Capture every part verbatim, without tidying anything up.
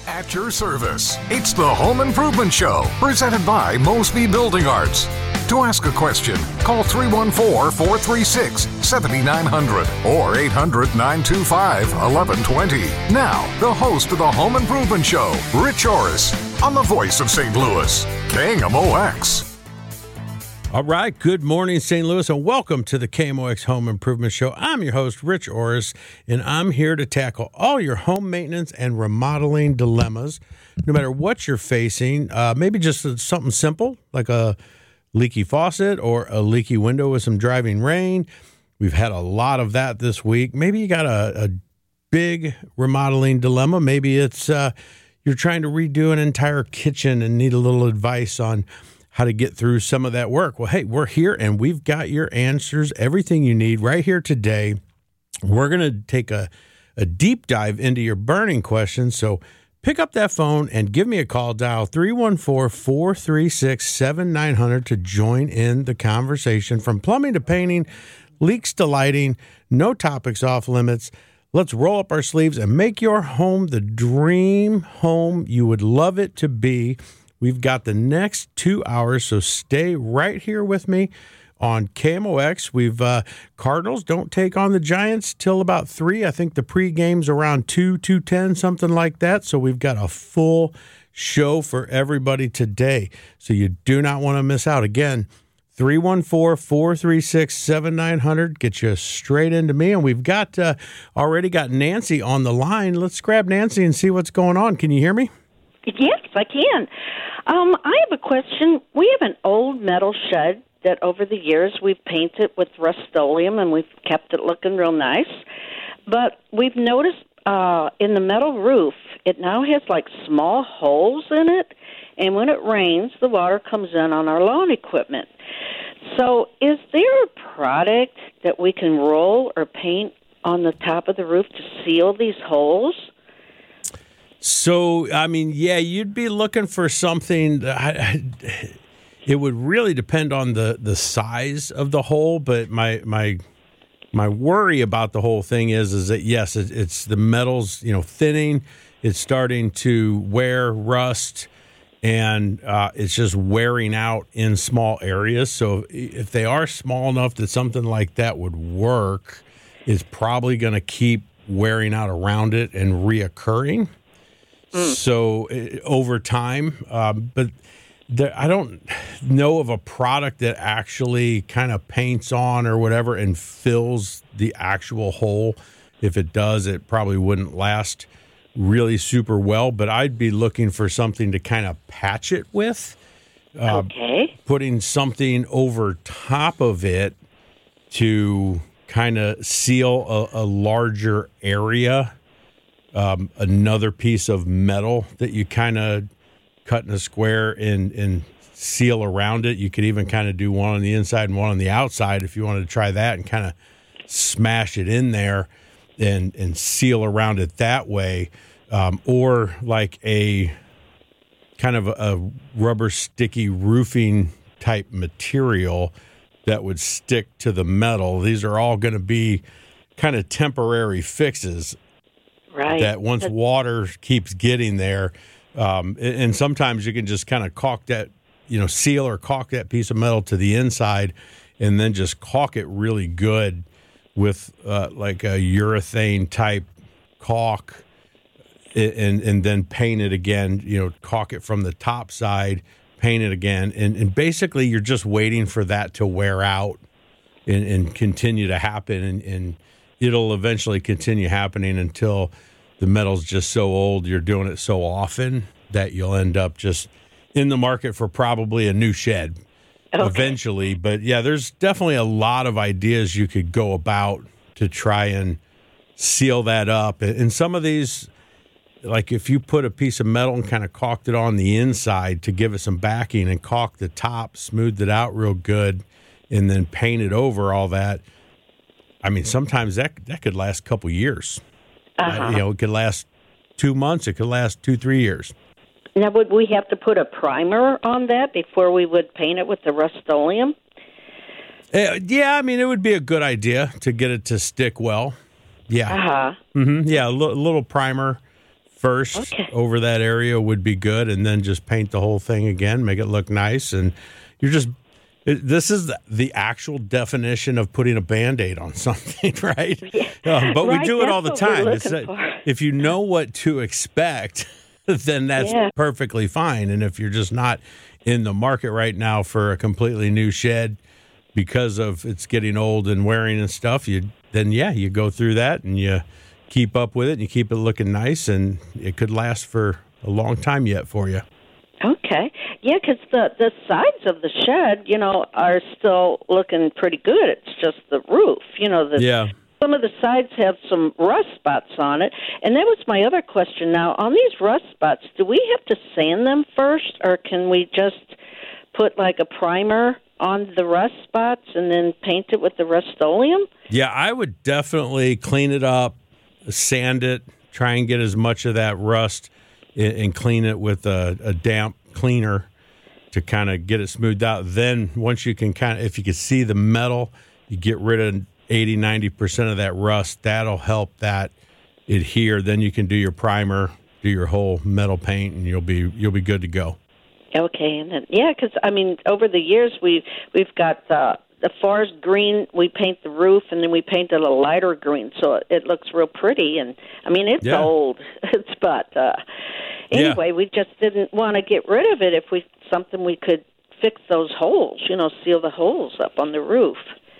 At your service, it's the Home Improvement Show, presented by Mosby Building Arts. To ask a question, call three one four, four three six, seven nine zero zero or eight hundred, nine two five, one one two zero. Now, the host of the Home Improvement Show, Rich Orris, on the voice of Saint Louis, K M O X. All right, good morning, Saint Louis, and welcome to the K M O X Home Improvement Show. I'm your host, Rich Orris, and I'm here to tackle all your home maintenance and remodeling dilemmas, no matter what you're facing. Uh, maybe just something simple, like a leaky faucet or a leaky window with some driving rain. We've had a lot of that this week. Maybe you got a, a big remodeling dilemma. Maybe it's uh, you're trying to redo an entire kitchen and need a little advice on how to get through some of that work. Well, hey, we're here and we've got your answers, everything you need right here today. We're going to take a, a deep dive into your burning questions. So pick up that phone and give me a call. Dial three one four, four three six, seven nine zero zero to join in the conversation. From plumbing to painting, leaks to lighting, no topics off limits. Let's roll up our sleeves and make your home the dream home you would love it to be. We've got the next two hours, so stay right here with me on K M O X. We've uh, Cardinals don't take on the Giants till about three. I think the pregame's around two, two ten, something like that. So we've got a full show for everybody today. So you do not want to miss out. Again, three one four, four three six, seven nine zero zero. Get you straight into me. And we've got uh, already got Nancy on the line. Let's grab Nancy and see what's going on. Can you hear me? Yes, I can. Um, I have a question. We have an old metal shed that over the years we've painted with Rust-Oleum and we've kept it looking real nice. But we've noticed uh, in the metal roof, it now has like small holes in it. And when it rains, the water comes in on our lawn equipment. So is there a product that we can roll or paint on the top of the roof to seal these holes? So, I mean, yeah, you'd be looking for something. That, it would really depend on the, the size of the hole, but my my my worry about the whole thing is is that yes, it, it's the metal's you know thinning, it's starting to wear, rust, and uh, it's just wearing out in small areas. So, if they are small enough that something like that would work, it's probably going to keep wearing out around it and reoccurring. Mm. So uh, over time, um, but there, I don't know of a product that actually kind of paints on or whatever and fills the actual hole. If it does, it probably wouldn't last really super well, but I'd be looking for something to kind of patch it with. Uh, okay. Putting something over top of it to kind of seal a, a larger area. Um, another piece of metal that you kind of cut in a square and, and seal around it. You could even kind of do one on the inside and one on the outside if you wanted to try that and kind of smash it in there and, and seal around it that way. Um, or like a kind of a, a rubber sticky roofing type material that would stick to the metal. These are all going to be kind of temporary fixes. Right. That once water keeps getting there, um, and, and sometimes you can just kind of caulk that, you know, seal or caulk that piece of metal to the inside and then just caulk it really good with uh, like a urethane type caulk and, and then paint it again, you know, caulk it from the top side, paint it again. And, and basically you're just waiting for that to wear out and, and continue to happen. And, and it'll eventually continue happening until the metal's just so old, you're doing it so often that you'll end up just in the market for probably a new shed okay. eventually. But, yeah, there's definitely a lot of ideas you could go about to try and seal that up. And some of these, like if you put a piece of metal and kind of caulked it on the inside to give it some backing and caulk the top, smoothed it out real good, and then painted over all that, I mean, sometimes that that could last a couple years. Uh-huh. Uh, you know, it could last two months. It could last two, three years. Now, would we have to put a primer on that before we would paint it with the Rust-Oleum? Uh, yeah, I mean, it would be a good idea to get it to stick well. Yeah. Uh-huh. Mm-hmm. Yeah, a l- little primer first Okay. over that area would be good, and then just paint the whole thing again, make it look nice, and you're just. It, this is the, the actual definition of putting a Band-Aid on something, right? Yeah. Um, but Right, we do it all the that's what we're time. It's, looking uh, for. if you know what to expect, then that's Yeah. perfectly fine. And if you're just not in the market right now for a completely new shed because of it's getting old and wearing and stuff, you then, yeah, you go through that and you keep up with it and you keep it looking nice, and it could last for a long time yet for you. Okay. Yeah, because the, the sides of the shed, you know, are still looking pretty good. It's just the roof. You know, the, Yeah. some of the sides have some rust spots on it. And that was my other question. Now, on these rust spots, do we have to sand them first, or can we just put like a primer on the rust spots and then paint it with the Rust-Oleum? Yeah, I would definitely clean it up, sand it, try and get as much of that rust and, and clean it with a, a damp cleaner to kind of get it smoothed out. Then once you can kind of, if you can see the metal, you get rid of eighty, ninety percent of that rust. That'll help that adhere. Then you can do your primer, do your whole metal paint, and you'll be you'll be good to go. Okay, and then, yeah, because I mean, over the years we we've got uh, the forest green. We paint the roof, and then we paint it a lighter green, so it, it looks real pretty. And I mean, it's Yeah. old, it's but uh, anyway, Yeah. we just didn't want to get rid of it. If we something we could fix those holes, you know, seal the holes up on the roof.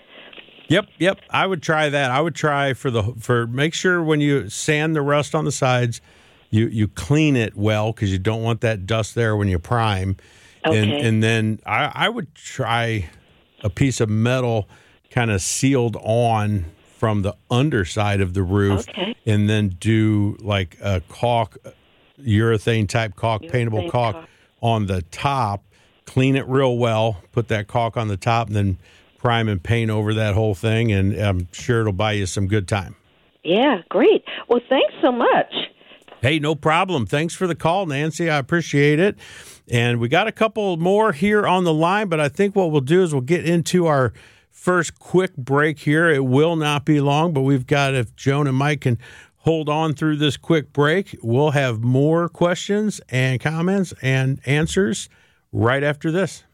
Yep, yep. I would try that. I would try for the for make sure when you sand the rust on the sides, you you clean it well, because you don't want that dust there when you prime. Okay. And and then I, I would try a piece of metal kind of sealed on from the underside of the roof, Okay. and then do like a caulk, urethane type caulk, paintable Urethane caulk caulk. on the top. Clean it real well. Put that caulk on the top, and then prime and paint over that whole thing, and I'm sure it'll buy you some good time. Yeah, great. Well, thanks so much. Hey, no problem. Thanks for the call, Nancy. I appreciate it. And we got a couple more here on the line, but I think what we'll do is we'll get into our first quick break here. It will not be long, but we've got, if Joan and Mike can hold on through this quick break, we'll have more questions and comments and answers right after this.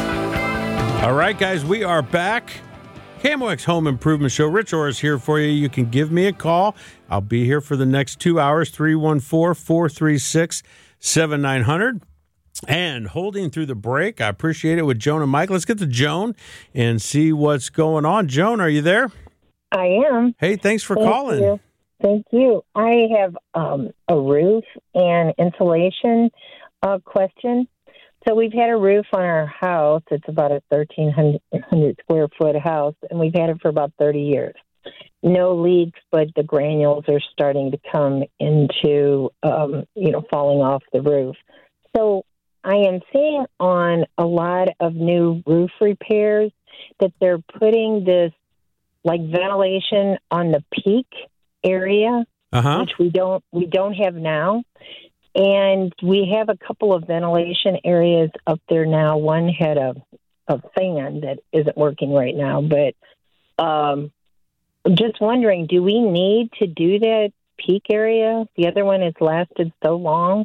All right, guys, we are back. K M O X Home Improvement Show. Rich Orris here for you. You can give me a call. I'll be here for the next two hours, three one four, four three six, seven nine zero zero. And holding through the break, I appreciate it, with Joan and Mike. Let's get to Joan and see what's going on. Joan, are you there? I am. Hey, thanks for Thank calling. you. Thank you. I have um, a roof and insulation uh, question. So we've had a roof on our house. It's about a thirteen hundred square foot house, and we've had it for about thirty years. No leaks, but the granules are starting to come into, um, you know, falling off the roof. So I am seeing on a lot of new roof repairs that they're putting this like ventilation on the peak area, Uh-huh. which we don't we don't have now. And we have a couple of ventilation areas up there now. One had a, a fan that isn't working right now, but um, I'm just wondering, do we need to do that peak area? The other one has lasted so long.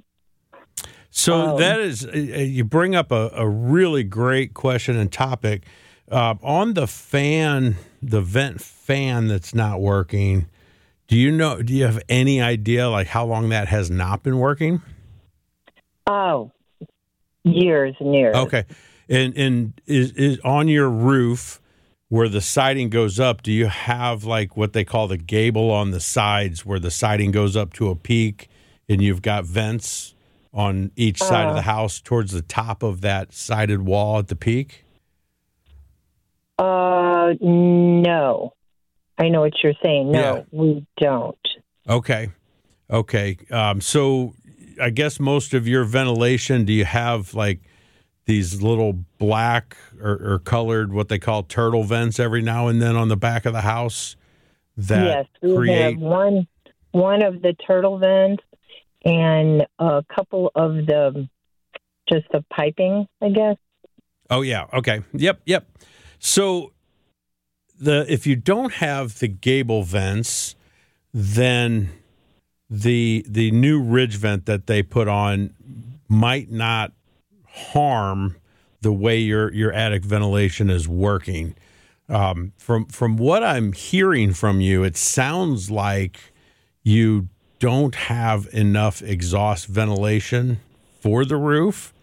So Um, that is, uh, you bring up a, a really great question and topic. Uh, on the fan, the vent fan that's not working, do you know, do you have any idea like how long that has not been working? Oh, years and years. Okay. And and is is on your roof where the siding goes up, do you have like what they call the gable on the sides where the siding goes up to a peak and you've got vents on each side Uh. of the house towards the top of that sided wall at the peak? Uh, no. I know what you're saying. No, Yeah. we don't. Okay. Okay. Um, so I guess most of your ventilation, do you have like these little black or, or colored, what they call turtle vents every now and then on the back of the house that Yes, we create? have one one of the turtle vents and a couple of the just the piping, I guess. Oh yeah. Okay. Yep. Yep. So the if you don't have the gable vents, then the the new ridge vent that they put on might not harm the way your your attic ventilation is working. Um, from from what I'm hearing from you, it sounds like you don't have enough exhaust ventilation for the roof,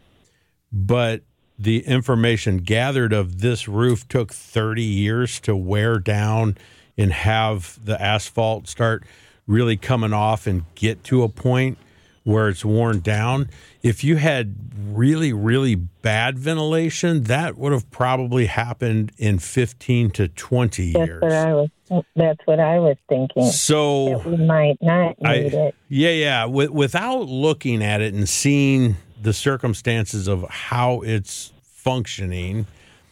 but the information gathered of this roof took thirty years to wear down and have the asphalt start really coming off and get to a point where it's worn down. If you had really, really bad ventilation, that would have probably happened in fifteen to twenty that's years. What I was, that's what I was thinking. So that we might not need I, it. Yeah, yeah. W- without looking at it and seeing the circumstances of how it's functioning,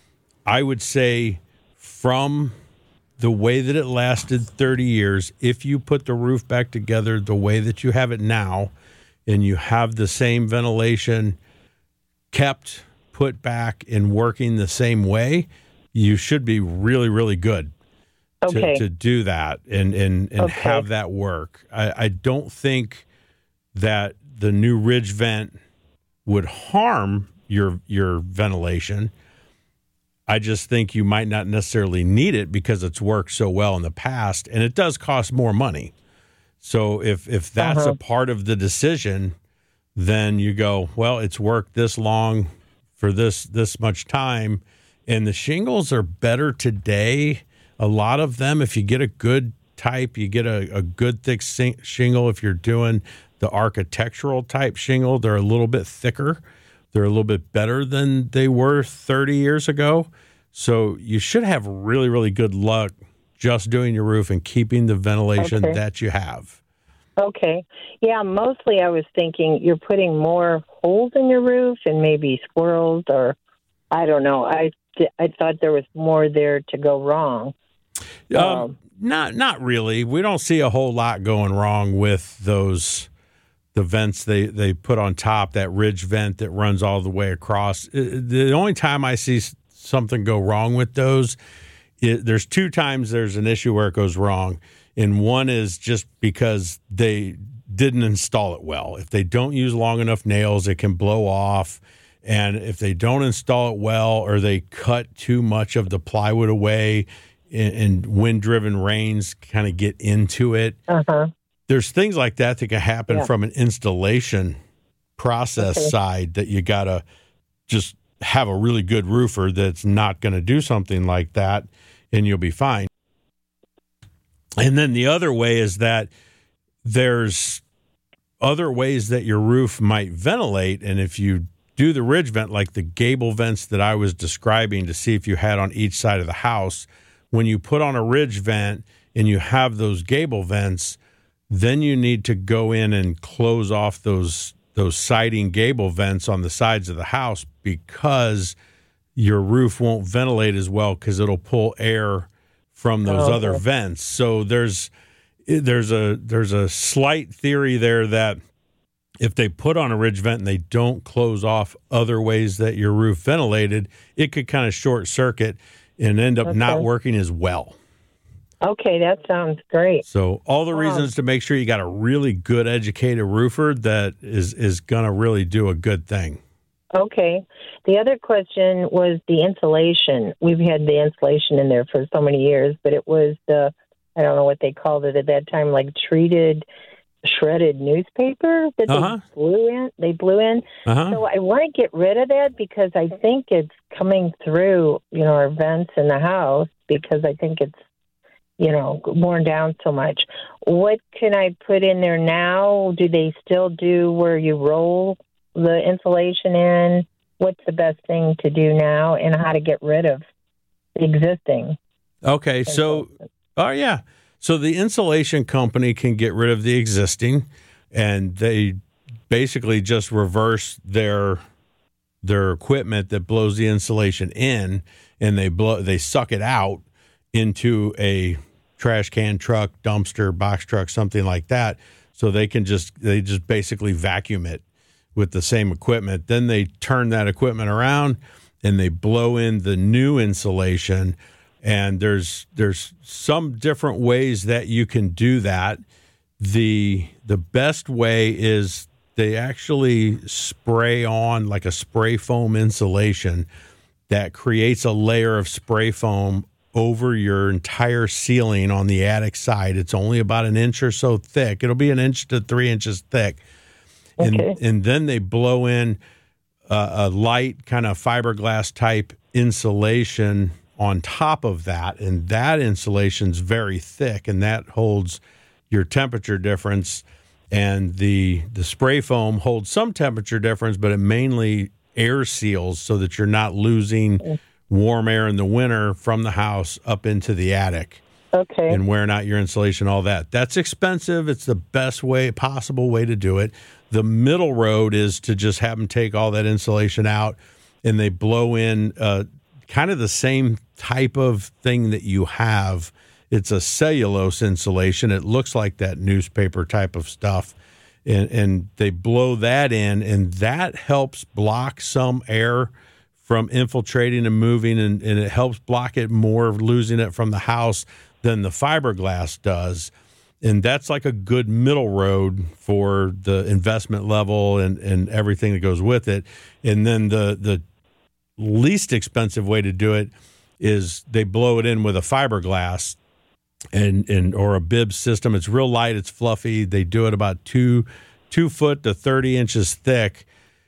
I would say from the way that it lasted thirty years, if you put the roof back together the way that you have it now, and you have the same ventilation kept, put back, and working the same way, you should be really, really good okay. to, to do that and, and, and okay. have that work. I, I don't think that the new ridge vent would harm your your ventilation. I just think you might not necessarily need it because it's worked so well in the past, and it does cost more money. So if if that's uh-huh. a part of the decision, then you go, well, it's worked this long for this this much time, and the shingles are better today. A lot of them, if you get a good type, you get a, a good thick sing- shingle. If you're doing the architectural type shingle, they're a little bit thicker. They're a little bit better than they were thirty years ago. So you should have really, really good luck just doing your roof and keeping the ventilation okay. that you have. Okay. Yeah, mostly I was thinking you're putting more holes in your roof and maybe squirrels or I don't know. I, I thought there was more there to go wrong. Um, Um, not not really. We don't see a whole lot going wrong with those the vents they, they put on top, that ridge vent that runs all the way across. The only time I see something go wrong with those, it, there's two times there's an issue where it goes wrong. And one is just because they didn't install it well. If they don't use long enough nails, it can blow off. And if they don't install it well or they cut too much of the plywood away and, and wind-driven rains kind of get into it, uh-huh. there's things like that that can happen Yeah. from an installation process Okay. side that you got to just have a really good roofer that's not going to do something like that, and you'll be fine. And then the other way is that there's other ways that your roof might ventilate, and if you do the ridge vent, like the gable vents that I was describing to see if you had on each side of the house, when you put on a ridge vent and you have those gable vents, then you need to go in and close off those those siding gable vents on the sides of the house because your roof won't ventilate as well because it'll pull air from those Oh, other okay. vents. So there's there's a there's a slight theory there that if they put on a ridge vent and they don't close off other ways that your roof ventilated, it could kind of short circuit and end up Okay. not working as well. Okay, that sounds great. So all the Wow. reasons to make sure you got a really good educated roofer that is, is going to really do a good thing. Okay. The other question was the insulation. We've had the insulation in there for so many years, but it was the, I don't know what they called it at that time, like treated, shredded newspaper that Uh-huh. they blew in. They blew in. Uh-huh. So I want to get rid of that because I think it's coming through, you know, our vents in the house because I think it's, you know, worn down so much. What can I put in there now? Do they still do where you roll the insulation in? What's the best thing to do now and how to get rid of the existing? Okay, so, oh, yeah. So the insulation company can get rid of the existing, and they basically just reverse their their equipment that blows the insulation in, and they blow they suck it out into a trash can truck, dumpster, box truck, something like that. So they can just they just basically vacuum it with the same equipment. Then they turn that equipment around and they blow in the new insulation. And there's there's some different ways that you can do that. the the best way is they actually spray on like a spray foam insulation that creates a layer of spray foam over your entire ceiling on the attic side. It's only about an inch or so thick. It'll be an inch to three inches thick. Okay. And, and then they blow in a, a light kind of fiberglass type insulation on top of that. And that insulation's very thick, and that holds your temperature difference. And the the spray foam holds some temperature difference, but it mainly air seals so that you're not losing warm air in the winter from the house up into the attic. Okay. And wearing out your insulation, all that. That's expensive. It's the best way, possible way to do it. The middle road is to just have them take all that insulation out, and they blow in uh, kind of the same type of thing that you have. It's a cellulose insulation. It looks like that newspaper type of stuff. And, and they blow that in, and that helps block some air from infiltrating and moving, and, and it helps block it more, losing it from the house, than the fiberglass does. And that's like a good middle road for the investment level and, and everything that goes with it. And then the the least expensive way to do it is they blow it in with a fiberglass and, and or a bib system. It's real light, it's fluffy. They do it about two two foot to thirty inches thick.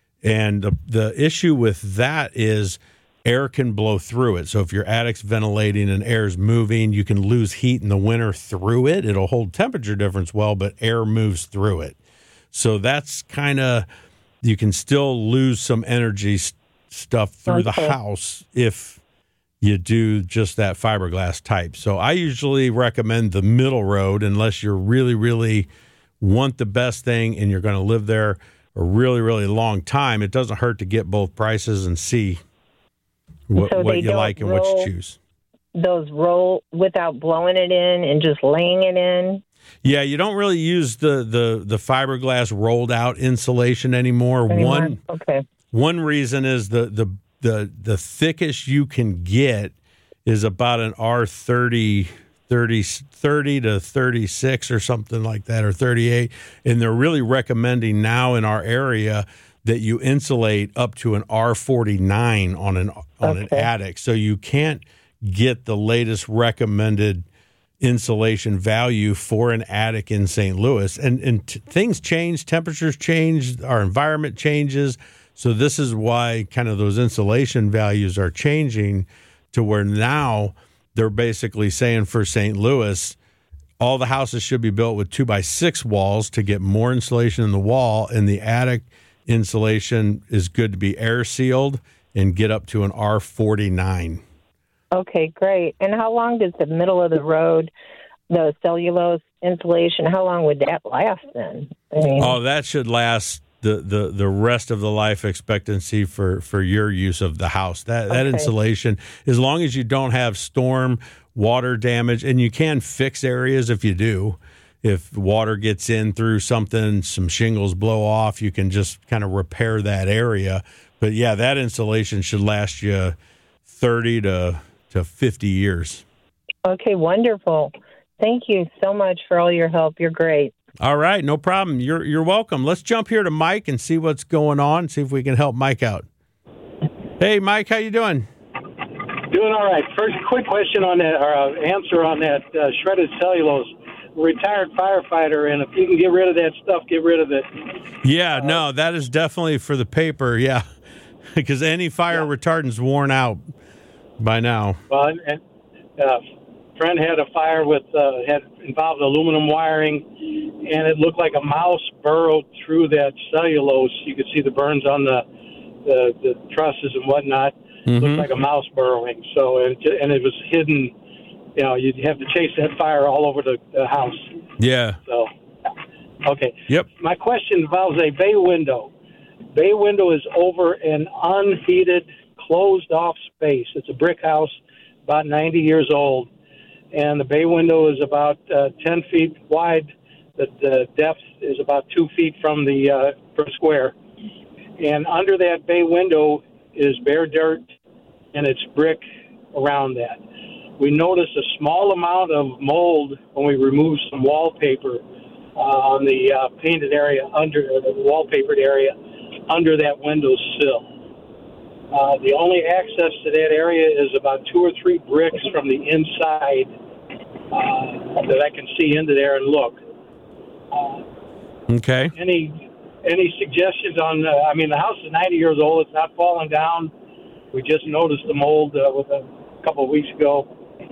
And the the issue with that is air can blow through it. So if your attic's ventilating and air's moving, you can lose heat in the winter through it. It'll hold temperature difference well, but air moves through it. So that's kind of, you can still lose some energy st- stuff through Okay. the house if you do just that fiberglass type. So I usually recommend the middle road unless you're really, really want the best thing and you're going to live there a really, really long time. It doesn't hurt to get both prices and see what, So what they you don't like and what roll- you choose. Those roll without blowing it in and just laying it in? Yeah, you don't really use the the, the fiberglass rolled out insulation anymore. anymore? One Okay. one reason is the the the the thickest you can get is about an R thirty, thirty, thirty to thirty-six or something like that, or thirty-eight. And they're really recommending now in our area that you insulate up to an R forty-nine on an on an Okay. attic. So you can't get the latest recommended insulation value for an attic in Saint Louis. And and t- things change, temperatures change, our environment changes. So this is why kind of those insulation values are changing to where now they're basically saying for Saint Louis, all the houses should be built with two by six walls to get more insulation in the wall, and the attic insulation is good to be air sealed and get up to an R forty-nine. Okay, great. And how long does the middle of the road, the cellulose insulation, how long would that last then? I mean, Oh, that should last the, the, the rest of the life expectancy for, for your use of the house. That that Okay. insulation, as long as you don't have storm, water damage, and you can fix areas if you do. If water gets in through something, some shingles blow off, you can just kind of repair that area. But yeah, that insulation should last you thirty to to fifty years. Okay, wonderful. Thank you so much for all your help. You're great. All right, no problem. You're you're welcome. Let's jump here to Mike and see what's going on. See if we can help Mike out. Hey, Mike, how you doing? Doing all right. First, quick question on that, or uh, answer on that uh, shredded cellulose. Retired firefighter, and if you can get rid of that stuff, get rid of it. Yeah, no, that is definitely for the paper. Yeah, because any fire Yeah. retardant's worn out by now. Well, and, and uh, friend had a fire with uh, had involved aluminum wiring, and it looked like a mouse burrowed through that cellulose. You could see the burns on the the, the trusses and whatnot. Mhm. Looked like a mouse burrowing. So and and it was hidden. You know, you'd have to chase that fire all over the, the house. Yeah. So, okay. Yep. My question involves a bay window. Bay window is over an unheated, closed-off space. It's a brick house, about ninety years old, and the bay window is about uh, ten feet wide. The, the depth is about two feet from the uh, per square. And under that bay window is bare dirt, and it's brick around that. We noticed a small amount of mold when we removed some wallpaper uh, on the uh, painted area under or the wallpapered area under that window sill. Uh, the only access to that area is about two or three bricks from the inside uh, that I can see into there and look. Uh, okay. Any any suggestions on? Uh, I mean, the house is ninety years old. It's not falling down. We just noticed the mold uh, with a couple of weeks ago.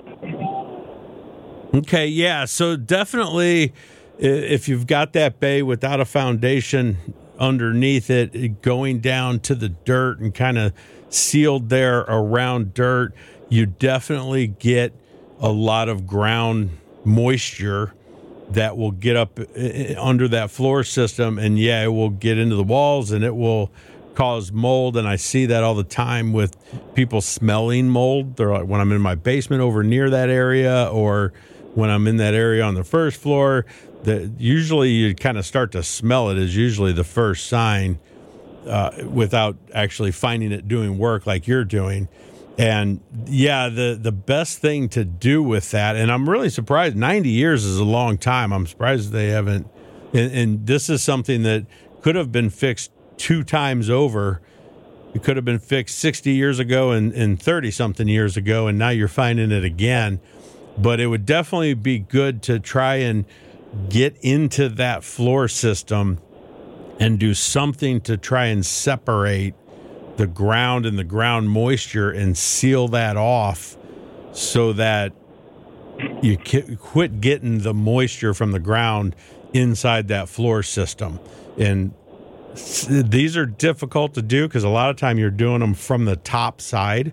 Okay, yeah. So definitely, if you've got that bay without a foundation underneath it, going down to the dirt and kind of sealed there around dirt, you definitely get a lot of ground moisture that will get up under that floor system, and yeah, it will get into the walls and it will cause mold. And I see that all the time with people smelling mold. They're like, when I'm in my basement over near that area, or when I'm in that area on the first floor, that usually you kind of start to smell it is usually the first sign, uh, without actually finding it doing work like you're doing. And yeah, the, the best thing to do with that, and I'm really surprised, ninety years is a long time. I'm surprised they haven't, and, and this is something that could have been fixed two times over. It could have been fixed sixty years ago and, and thirty something years ago, and now you're finding it again. But it would definitely be good to try and get into that floor system and do something to try and separate the ground and the ground moisture and seal that off so that you quit getting the moisture from the ground inside that floor system. And these are difficult to do because a lot of time you're doing them from the top side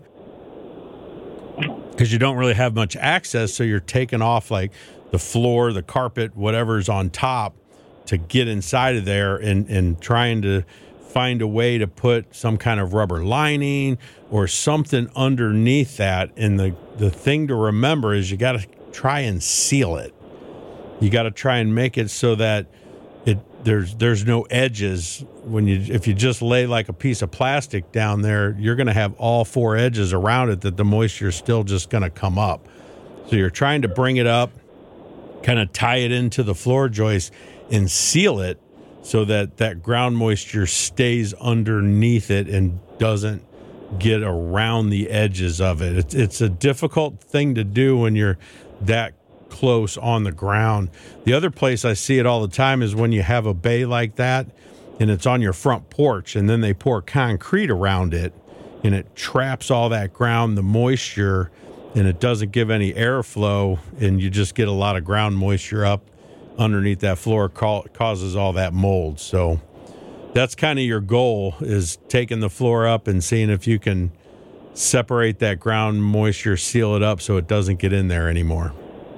because you don't really have much access. So you're taking off like the floor, the carpet, whatever's on top to get inside of there and, and trying to find a way to put some kind of rubber lining or something underneath that. And the, the thing to remember is you got to try and seal it. You got to try and make it so that it there's there's no edges. When you if you just lay like a piece of plastic down there, you're going to have all four edges around it that the moisture is still just going to come up. So you're trying to bring it up, kind of tie it into the floor joist and seal it so that that ground moisture stays underneath it and doesn't get around the edges of it. It's, it's a difficult thing to do when you're that close on the ground. The other place I see it all the time is when you have a bay like that and it's on your front porch and then they pour concrete around it and it traps all that ground, the moisture, and it doesn't give any airflow, and you just get a lot of ground moisture up underneath that floor, causes all that mold. So that's kind of your goal, is taking the floor up and seeing if you can separate that ground moisture, seal it up so it doesn't get in there anymore.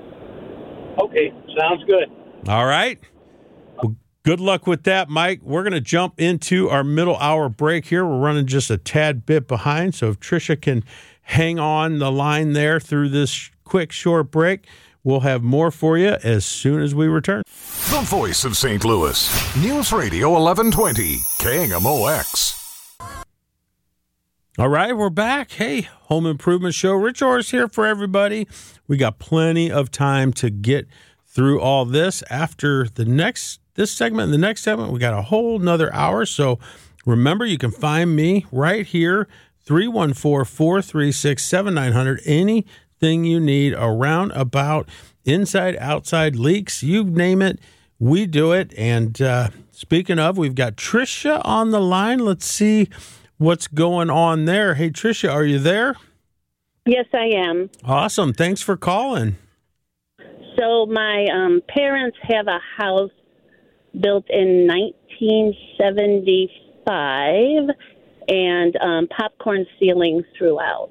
Okay, sounds good. All right. Well, good luck with that, Mike. We're going to jump into our middle hour break here. We're running just a tad bit behind, so if Tricia can hang on the line there through this quick, short break, we'll have more for you as soon as we return. The voice of Saint Louis. News Radio eleven twenty, K M O X. All right, we're back. Hey, Home Improvement Show. Rich Orris here for everybody. We got plenty of time to get through all this. After the next, this segment and the next segment, we got a whole nother hour. So remember, you can find me right here, three one four, four three six, seven nine zero zero. Anything you need around, about, inside, outside, leaks, you name it, we do it. And uh, speaking of, we've got Tricia on the line. Let's see what's going on there. Hey, Tricia, are you there? Yes, I am. Awesome. Thanks for calling. So my um, parents have a house built in nineteen seventy-five and um, popcorn ceilings throughout.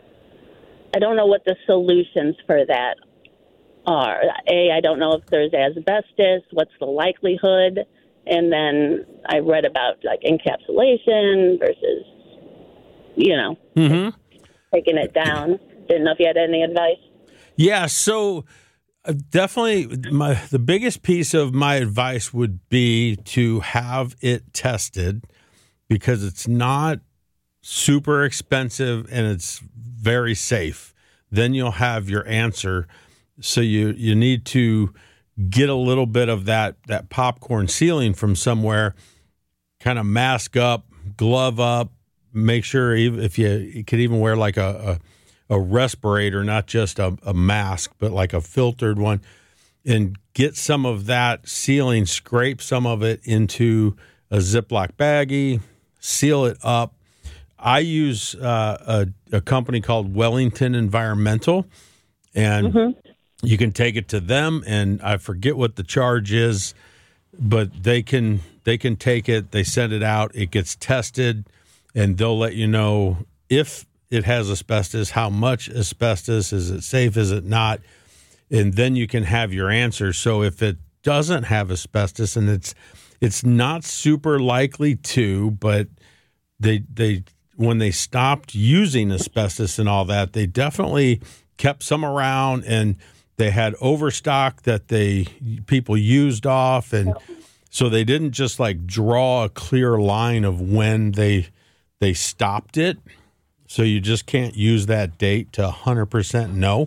I don't know what the solutions for that are. A, I don't know if there's asbestos, what's the likelihood, and then I read about like encapsulation versus, you know, mm-hmm. taking it down. Didn't know if you had any advice. Yeah, so uh, definitely my the biggest piece of my advice would be to have it tested, because it's not super expensive and it's very safe. Then you'll have your answer. So you, you need to get a little bit of that, that popcorn sealing from somewhere, kind of mask up, glove up, make sure if you, you could even wear like a, a, a respirator, not just a, a mask, but like a filtered one, and get some of that sealing, scrape some of it into a Ziploc baggie, seal it up. I use uh, a, a company called Wellington Environmental, and mm-hmm. you can take it to them, and I forget what the charge is, but they can they can take it, they send it out, it gets tested, and they'll let you know if it has asbestos, how much asbestos, is it safe, is it not, and then you can have your answer. So if it doesn't have asbestos, and it's it's not super likely to, but they they when they stopped using asbestos and all that, they definitely kept some around, and they had overstock that they people used off, and so they didn't just like draw a clear line of when they they stopped it. So you just can't use that date to one hundred percent know.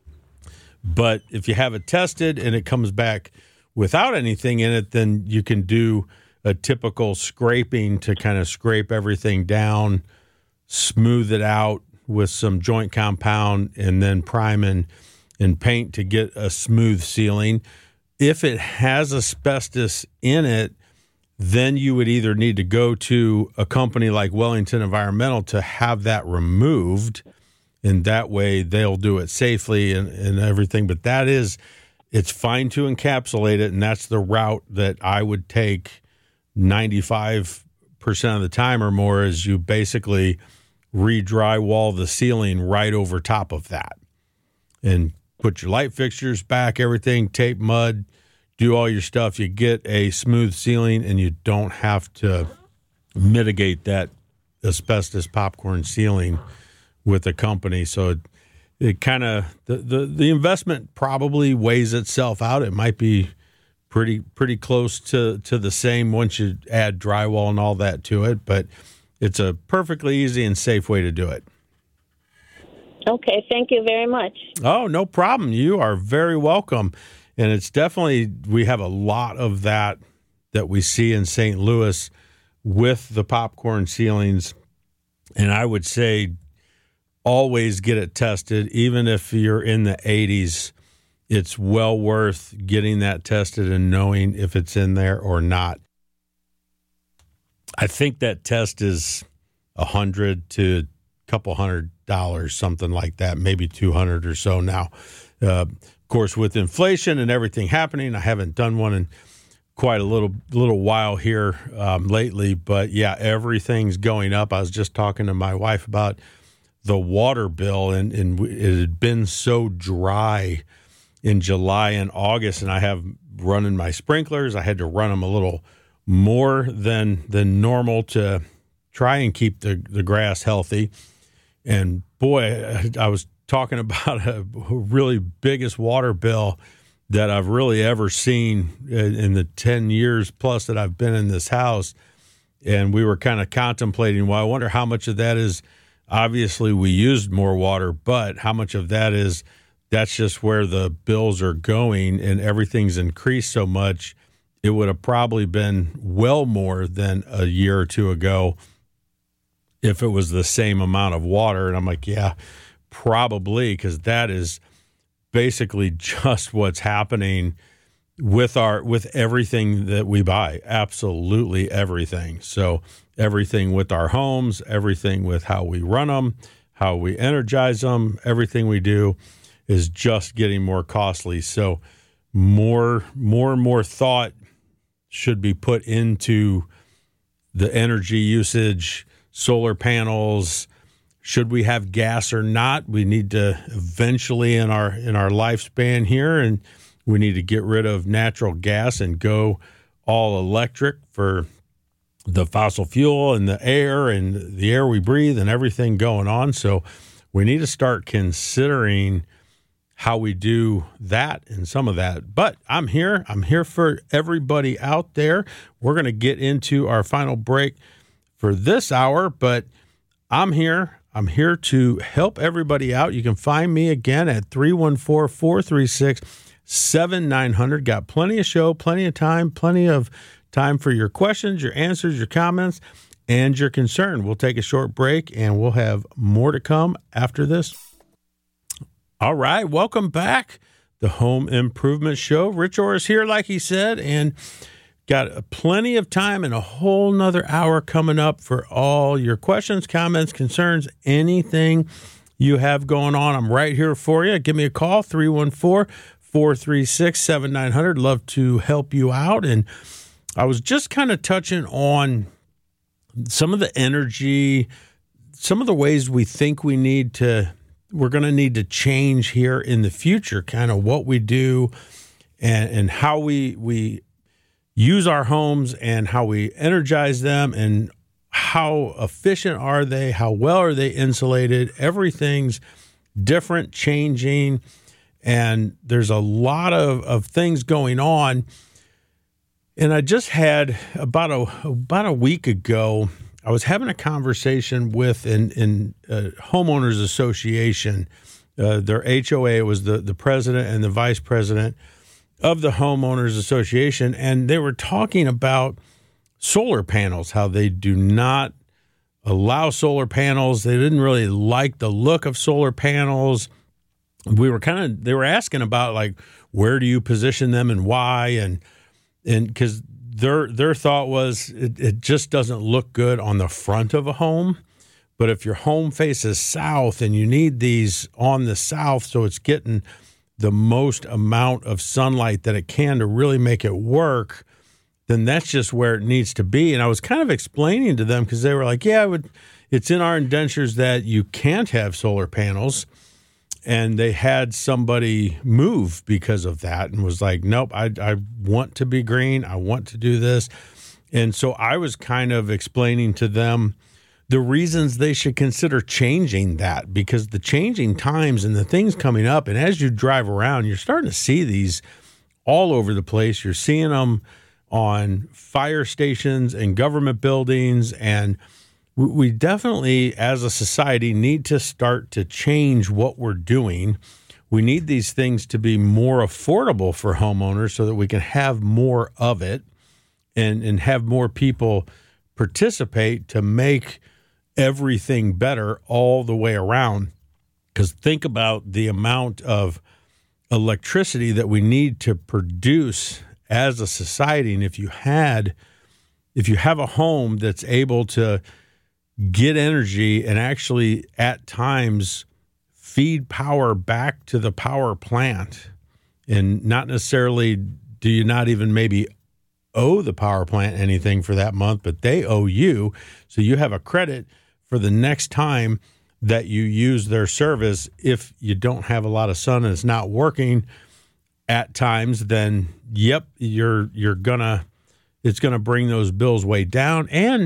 But if you have it tested and it comes back without anything in it, then you can do a typical scraping to kind of scrape everything down, smooth it out with some joint compound, and then prime and, and paint to get a smooth sealing. If it has asbestos in it, then you would either need to go to a company like Wellington Environmental to have that removed, and that way they'll do it safely and, and everything. But that is, it's fine to encapsulate it, and that's the route that I would take ninety-five percent of the time or more, is you basically re-drywall the ceiling right over top of that and put your light fixtures back, everything, tape mud, do all your stuff. You get a smooth ceiling, and you don't have to mitigate that asbestos popcorn ceiling with a company. So it, it kind of, the, the, the investment probably weighs itself out. It might be pretty pretty close to, to the same once you add drywall and all that to it, but it's a perfectly easy and safe way to do it. Okay, thank you very much. Oh, no problem. You are very welcome. And it's definitely, we have a lot of that that we see in Saint Louis with the popcorn ceilings. And I would say always get it tested. Even if you're in the eighties, it's well worth getting that tested and knowing if it's in there or not. I think that test is a hundred to a couple hundred dollars, something like that, maybe two hundred or so now. Uh, of course, with inflation and everything happening, I haven't done one in quite a little little while here um, lately. But yeah, everything's going up. I was just talking to my wife about the water bill, and, and it had been so dry in July and August, and I have running my sprinklers. I had to run them a little more than than normal to try and keep the, the grass healthy. And boy, I was talking about a really biggest water bill that I've really ever seen in the ten years plus that I've been in this house. And we were kind of contemplating, well, I wonder how much of that is, obviously we used more water, but how much of that is that's just where the bills are going and everything's increased so much. It would have probably been well more than a year or two ago if it was the same amount of water. And I'm like, yeah, probably, because that is basically just what's happening with our with everything that we buy. Absolutely everything. So everything with our homes, everything with how we run them, how we energize them, everything we do is just getting more costly. So more more and more thought should be put into the energy usage, solar panels. Should we have gas or not? We need to eventually in our in our lifespan here, and we need to get rid of natural gas and go all electric for the fossil fuel and the air and the air we breathe and everything going on. So we need to start considering how we do that and some of that. But I'm here. I'm here for everybody out there. We're going to get into our final break for this hour, but I'm here. I'm here to help everybody out. You can find me again at three one four, four three six, seven nine hundred. Got plenty of show, plenty of time, plenty of time for your questions, your answers, your comments, and your concern. We'll take a short break, and we'll have more to come after this. All right, welcome back. The Home Improvement Show. Rich Orris here, like he said, and got plenty of time and a whole nother hour coming up for all your questions, comments, concerns, anything you have going on. I'm right here for you. Give me a call, three one four, four three six, seven nine zero zero. Love to help you out. And I was just kind of touching on some of the energy, some of the ways we think we need to, we're going to need to change here in the future, kind of what we do and, and how we, we use our homes and how we energize them and how efficient are they, how well are they insulated. Everything's different, changing, and there's a lot of, of things going on. And I just had about a about a week ago, I was having a conversation with an, an uh, homeowners association. Uh, their H O A was the, the president and the vice president of the homeowners association, and they were talking about solar panels, how they do not allow solar panels. They didn't really like the look of solar panels. We were kind of, they were asking about like, where do you position them and why? And, and because their, their thought was it, it just doesn't look good on the front of a home. But if your home faces south and you need these on the south, so it's getting the most amount of sunlight that it can to really make it work, then that's just where it needs to be. And I was kind of explaining to them because they were like, yeah, it would, it's in our indentures that you can't have solar panels. And they had somebody move because of that and was like, nope, I, I want to be green. I want to do this. And so I was kind of explaining to them the reasons they should consider changing that, because the changing times and the things coming up, and as you drive around, you're starting to see these all over the place. You're seeing them on fire stations and government buildings, and we definitely, as a society, need to start to change what we're doing. We need these things to be more affordable for homeowners so that we can have more of it and, and have more people participate to make everything better all the way around. Because think about the amount of electricity that we need to produce as a society. And if you had, if you have a home that's able to get energy and actually at times feed power back to the power plant, and not necessarily do you not even maybe owe the power plant anything for that month, but they owe you. So you have a credit for the next time that you use their service. If you don't have a lot of sun and it's not working at times, then yep, you're you're gonna it's gonna bring those bills way down. And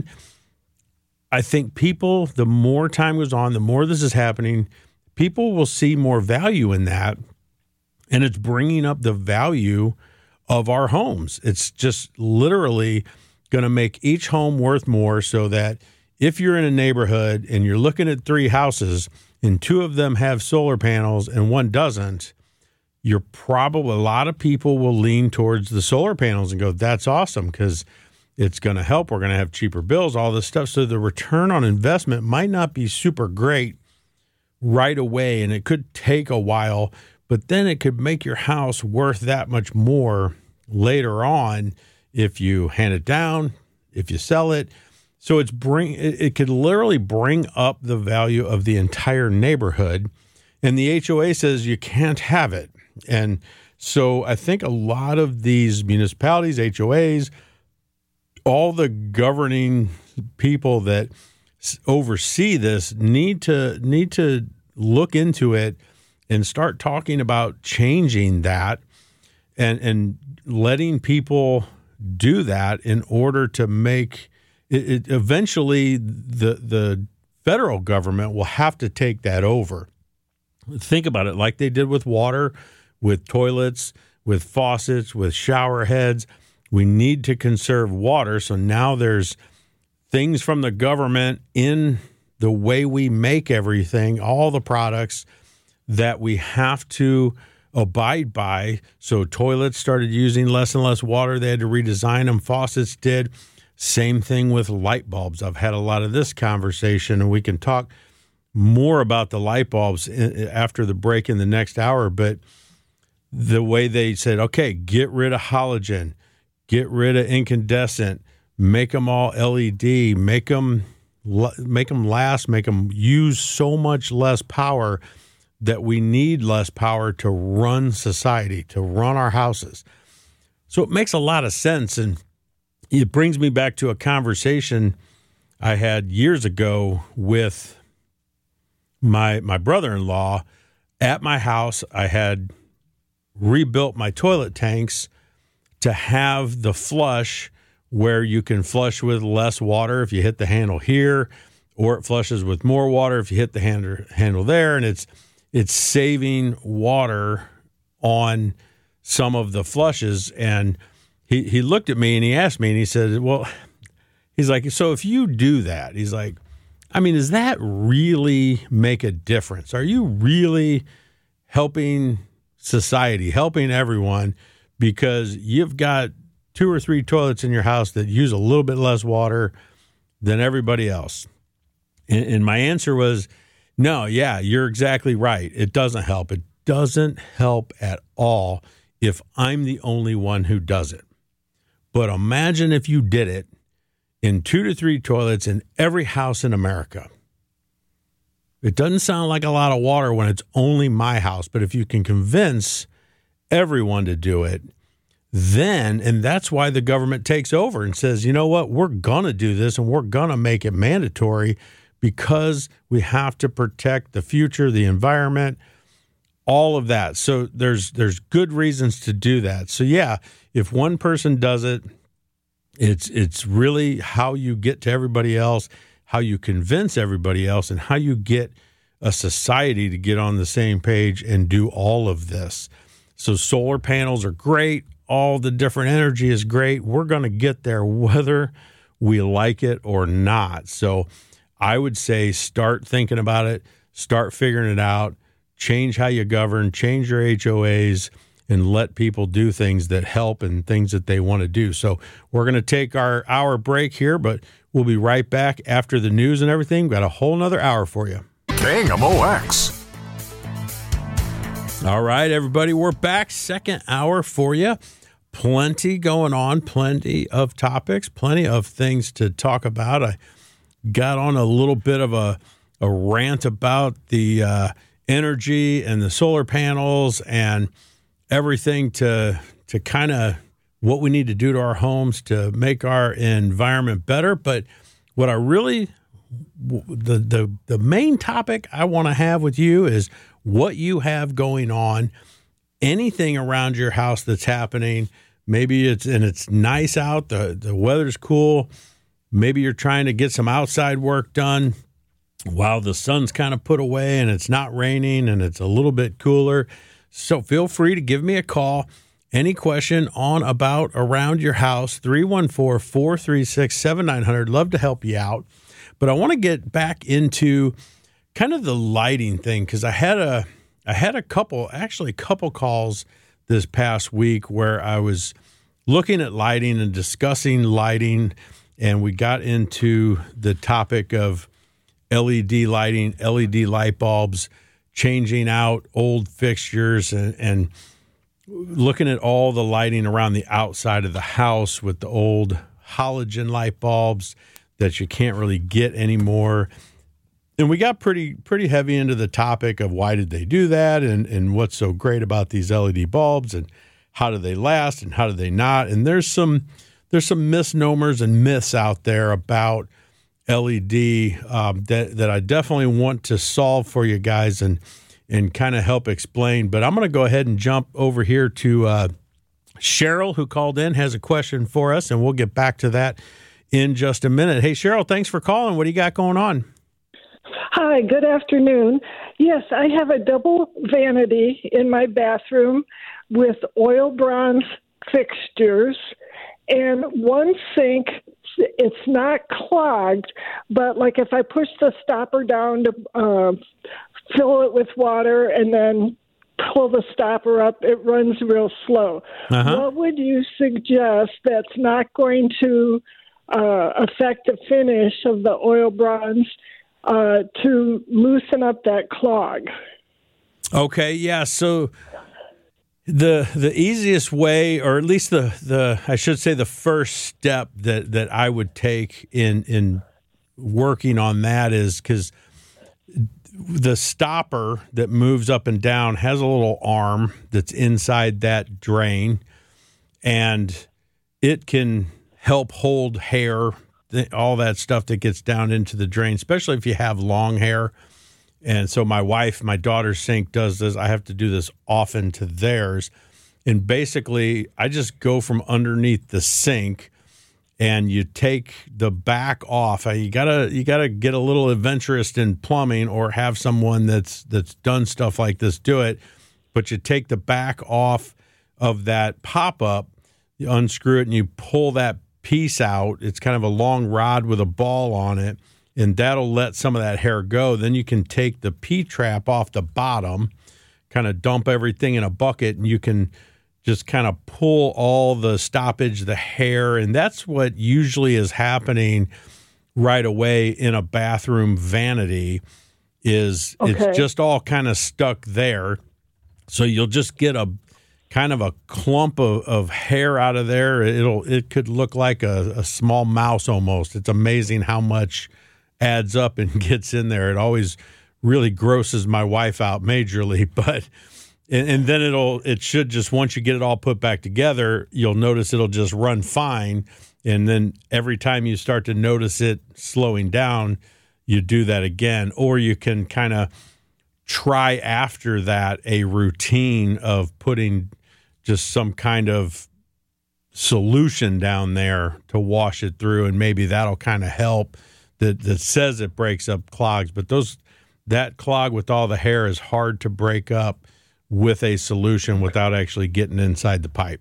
I think people, the more time goes on, the more this is happening, people will see more value in that, and it's bringing up the value of our homes. It's just literally going to make each home worth more, so that if you're in a neighborhood and you're looking at three houses and two of them have solar panels and one doesn't, you're probably, a lot of people will lean towards the solar panels and go, that's awesome because it's going to help. We're going to have cheaper bills, all this stuff. So the return on investment might not be super great right away, and it could take a while, but then it could make your house worth that much more later on if you hand it down, if you sell it. So it's bring it, it could literally bring up the value of the entire neighborhood. And the H O A says you can't have it. And so I think a lot of these municipalities, H O As, all the governing people that oversee this need to need to look into it and start talking about changing that and and letting people do that in order to make it, it eventually the the federal government will have to take that over. Think about it, like they did with water, with toilets, with faucets, with shower heads. We need to conserve water. So now there's things from the government in the way we make everything, all the products that we have to abide by. So toilets started using less and less water. They had to redesign them. Faucets did. Same thing with light bulbs. I've had a lot of this conversation, and we can talk more about the light bulbs after the break in the next hour. But the way they said, okay, get rid of halogen, get rid of incandescent, make them all L E D, make them, make them last, make them use so much less power that we need less power to run society, to run our houses. So it makes a lot of sense. And it brings me back to a conversation I had years ago with my my brother-in-law. At my house, I had rebuilt my toilet tanks to have the flush where you can flush with less water if you hit the handle here, or it flushes with more water if you hit the handle handle there, and it's it's saving water on some of the flushes. And he, he looked at me and he asked me, and he said, well, he's like, so if you do that, he's like, I mean, does that really make a difference? Are you really helping society, helping everyone, because you've got two or three toilets in your house that use a little bit less water than everybody else? And, and my answer was, no, yeah, you're exactly right. It doesn't help. It doesn't help at all if I'm the only one who does it. But imagine if you did it in two to three toilets in every house in America. It doesn't sound like a lot of water when it's only my house, but if you can convince everyone to do it, then, and that's why the government takes over and says, you know what, we're going to do this and we're going to make it mandatory because we have to protect the future, the environment, all of that. So there's there's good reasons to do that. So yeah, if one person does it, it's it's really how you get to everybody else, how you convince everybody else, and how you get a society to get on the same page and do all of this. So solar panels are great. All the different energy is great. We're going to get there whether we like it or not. So I would say start thinking about it, start figuring it out, change how you govern, change your H O As, and let people do things that help and things that they want to do. So we're going to take our hour break here, but we'll be right back after the news and everything. We've got a whole nother hour for you. K M O X. All right, everybody, we're back. Second hour for you. Plenty going on, plenty of topics, plenty of things to talk about. I got on a little bit of a, a rant about the uh, energy and the solar panels and everything to to kind of what we need to do to our homes to make our environment better. But what I really, the the, the main topic I want to have with you is what you have going on, anything around your house that's happening. Maybe it's, and it's nice out, the, the weather's cool. Maybe you're trying to get some outside work done while the sun's kind of put away and it's not raining and it's a little bit cooler. So feel free to give me a call. Any question on, about, around your house, three one four, four three six, seven nine zero zero. Love to help you out. But I want to get back into kind of the lighting thing, because I had a I had a couple, actually a couple calls this past week where I was looking at lighting and discussing lighting, and we got into the topic of L E D lighting, L E D light bulbs, changing out old fixtures, and, and looking at all the lighting around the outside of the house with the old halogen light bulbs that you can't really get anymore. And we got pretty pretty heavy into the topic of why did they do that, and, and what's so great about these L E D bulbs, and how do they last and how do they not. And there's some there's some misnomers and myths out there about L E D um, that, that I definitely want to solve for you guys and and kind of help explain. But I'm going to go ahead and jump over here to uh, Cheryl, who called in, has a question for us, and we'll get back to that in just a minute. Hey, Cheryl, thanks for calling. What do you got going on? Hi, good afternoon. Yes, I have a double vanity in my bathroom with oil bronze fixtures and one sink. It's not clogged, but like if I push the stopper down to uh, fill it with water and then pull the stopper up, it runs real slow. Uh-huh. What would you suggest that's not going to uh, affect the finish of the oil bronze uh, to loosen up that clog? Okay, yeah, so the the easiest way, or at least the, the I should say the first step that, that I would take in in working on that is because the stopper that moves up and down has a little arm that's inside that drain, and it can help hold hair, all that stuff that gets down into the drain, especially if you have long hair. And so my wife, my daughter's sink does this. I have to do this often to theirs. And basically, I just go from underneath the sink, and you take the back off. You gotta you gotta get a little adventurous in plumbing, or have someone that's that's done stuff like this do it. But you take the back off of that pop-up, you unscrew it, and you pull that piece out. It's kind of a long rod with a ball on it, and that'll let some of that hair go. Then you can take the P-trap off the bottom, kind of dump everything in a bucket, and you can just kind of pull all the stoppage, the hair, and that's what usually is happening right away in a bathroom vanity is Okay. It's just all kind of stuck there. So you'll just get a kind of a clump of, of hair out of there. It'll it could look like a, a small mouse almost. It's amazing how much adds up and gets in there. It always really grosses my wife out majorly, but and, and then it'll it should just, once you get it all put back together, you'll notice it'll just run fine. And then every time you start to notice it slowing down, you do that again. Or you can kind of try after that a routine of putting just some kind of solution down there to wash it through, and maybe that'll kind of help. That that says it breaks up clogs, but those that clog with all the hair is hard to break up with a solution without actually getting inside the pipe.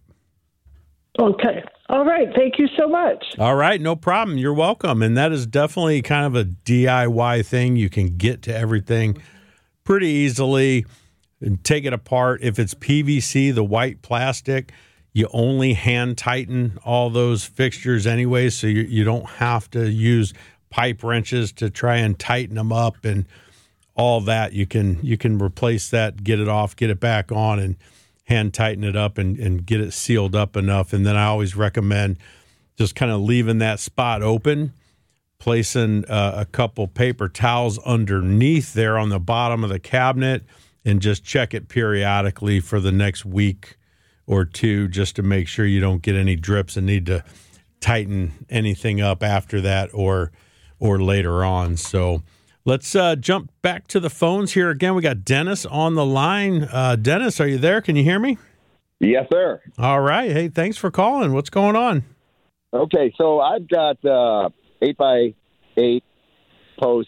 Okay. All right. Thank you so much. All right, no problem. You're welcome. And that is definitely kind of a D I Y thing. You can get to everything pretty easily and take it apart. If it's P V C, the white plastic, you only hand tighten all those fixtures anyway, so you, you don't have to use pipe wrenches to try and tighten them up and all that. You can you can replace that, get it off, get it back on, and hand tighten it up and, and get it sealed up enough. And then I always recommend just kind of leaving that spot open, placing uh, a couple paper towels underneath there on the bottom of the cabinet, and just check it periodically for the next week or two just to make sure you don't get any drips and need to tighten anything up after that or or later on. So let's uh, jump back to the phones here again. We got Dennis on the line. Uh, Dennis, are you there? Can you hear me? Yes, sir. All right. Hey, thanks for calling. What's going on? Okay, so I've got uh, eight by eight posts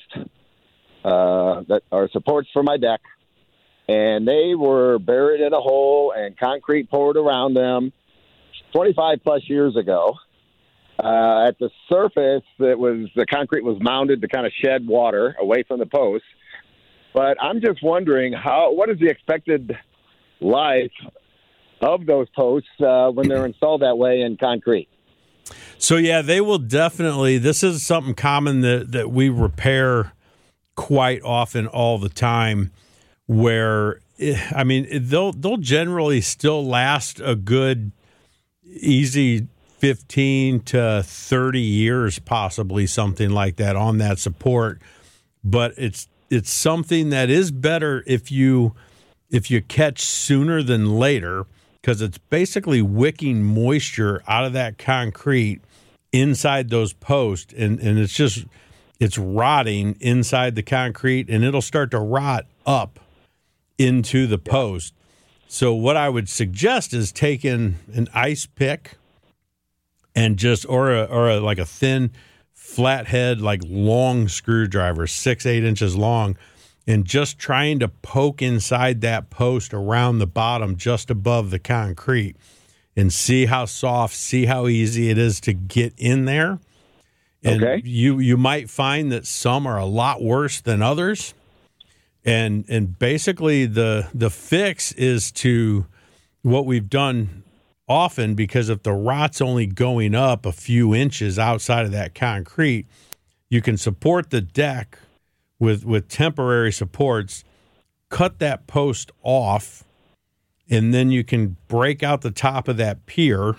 uh, that are supports for my deck, and they were buried in a hole and concrete poured around them twenty-five plus years ago. Uh, at the surface, it was the concrete was mounded to kind of shed water away from the posts. But I'm just wondering how what is the expected life of those posts uh, when they're installed that way in concrete? So yeah, they will definitely. This is something common that that we repair quite often, all the time. Where I mean, they'll they'll generally still last a good, easy fifteen to thirty years, possibly something like that on that support. But it's it's something that is better if you if you catch sooner than later, because it's basically wicking moisture out of that concrete inside those posts, and, and it's just it's rotting inside the concrete, and it'll start to rot up into the post. So what I would suggest is taking an ice pick and just or a, or a, like a thin flathead, like long screwdriver, six eight inches long, and just trying to poke inside that post around the bottom, just above the concrete, and see how soft, see how easy it is to get in there. And okay. you you might find that some are a lot worse than others. And and basically the the fix is to what we've done often, because if the rot's only going up a few inches outside of that concrete, you can support the deck with with temporary supports, cut that post off, and then you can break out the top of that pier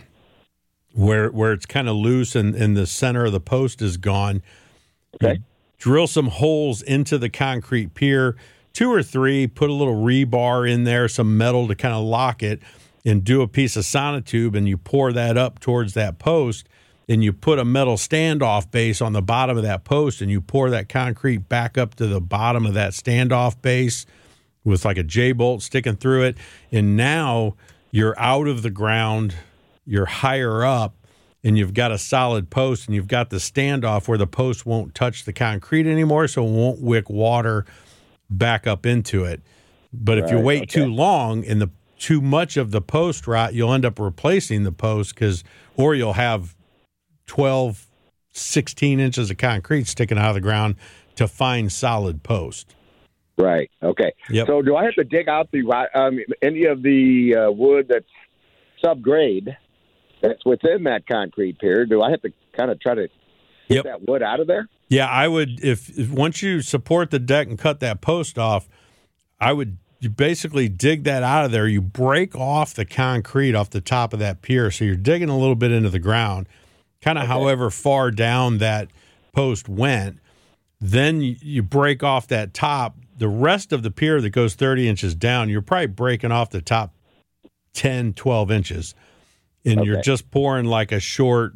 where where it's kind of loose and, and the center of the post is gone. Okay. You drill some holes into the concrete pier, two or three, put a little rebar in there, some metal to kind of lock it, and do a piece of sonotube, and you pour that up towards that post, and you put a metal standoff base on the bottom of that post, and you pour that concrete back up to the bottom of that standoff base with like a J-bolt sticking through it. And now you're out of the ground, you're higher up, and you've got a solid post, and you've got the standoff where the post won't touch the concrete anymore, so it won't wick water back up into it. But if Right, you wait okay. too long and the too much of the post rot, you'll end up replacing the post, because or you'll have twelve, sixteen inches of concrete sticking out of the ground to find solid post. Right. Okay. Yep. So do I have to dig out the um, any of the uh, wood that's subgrade that's within that concrete pier? Do I have to kind of try to get Yep. that wood out of there? Yeah, I would, if, if once you support the deck and cut that post off, I would you basically dig that out of there. You break off the concrete off the top of that pier, so you're digging a little bit into the ground, kind of Okay. however far down that post went. Then you, you break off that top. The rest of the pier that goes thirty inches down, you're probably breaking off the top ten, twelve inches. And you're Okay. just pouring like a short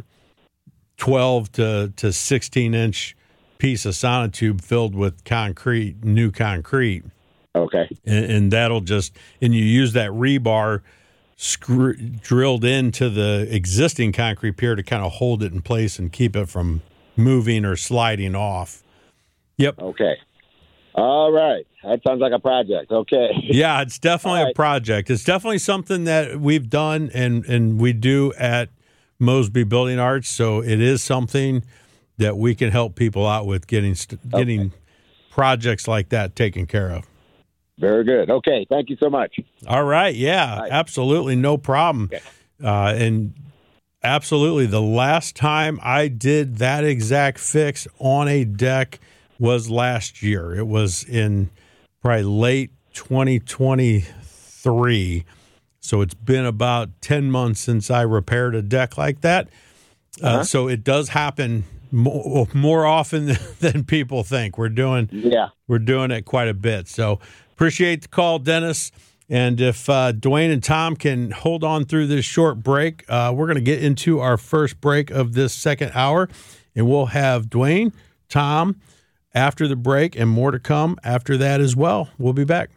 twelve to, to sixteen inch piece of sonotube filled with concrete, new concrete. Okay. And, and that'll just, and you use that rebar screw, drilled into the existing concrete pier to kind of hold it in place and keep it from moving or sliding off. Yep. Okay. All right. That sounds like a project. Okay. Yeah, it's definitely All a right. project. It's definitely something that we've done and, and we do at Mosby Building Arts. So it is something that we can help people out with getting st- getting projects like that taken care of. Very good. Okay. Thank you so much. All right. Yeah, All right. absolutely. No problem. Okay. Uh, and absolutely, the last time I did that exact fix on a deck was last year. It was in probably late twenty twenty-three. So it's been about ten months since I repaired a deck like that. Uh, Uh-huh. So it does happen more, more often than people think. We're doing Yeah. we're doing it quite a bit. So appreciate the call, Dennis. And if uh, Dwayne and Tom can hold on through this short break, uh, we're going to get into our first break of this second hour, and we'll have Dwayne, Tom after the break, and more to come after that as well. We'll be back.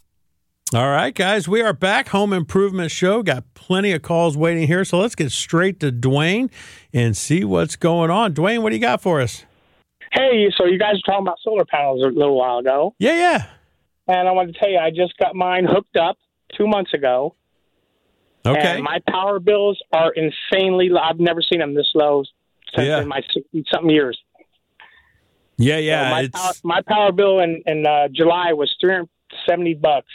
All right, guys, we are back. Home Improvement Show. Got plenty of calls waiting here, so let's get straight to Dwayne and see what's going on. Dwayne, what do you got for us? Hey, so you guys were talking about solar panels a little while ago, Yeah, yeah. and I wanted to tell you I just got mine hooked up two months ago. Okay. And my power bills are insanely low. I've never seen them this low since Yeah. in my sixty-something years. Yeah, So yeah. my, it's power, my power bill in, in uh, July was three hundred seventy bucks.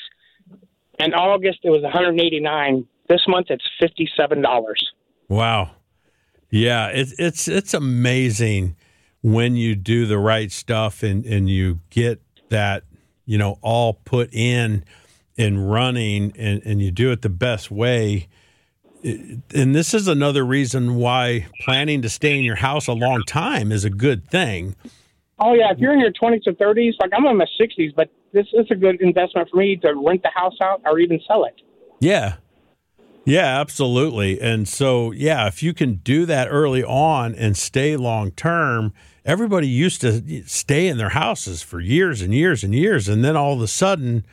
In August, it was one hundred eighty-nine. This month, it's fifty-seven dollars. Wow. Yeah, it's it's it's amazing when you do the right stuff and, and you get that, you know, all put in and running and, and you do it the best way. And this is another reason why planning to stay in your house a long time is a good thing. Oh, yeah. If you're in your twenties or thirties, like I'm in my sixties, but this is a good investment for me to rent the house out or even sell it. Yeah. Yeah, absolutely. And so, yeah, if you can do that early on and stay long term, everybody used to stay in their houses for years and years and years. And then all of a sudden,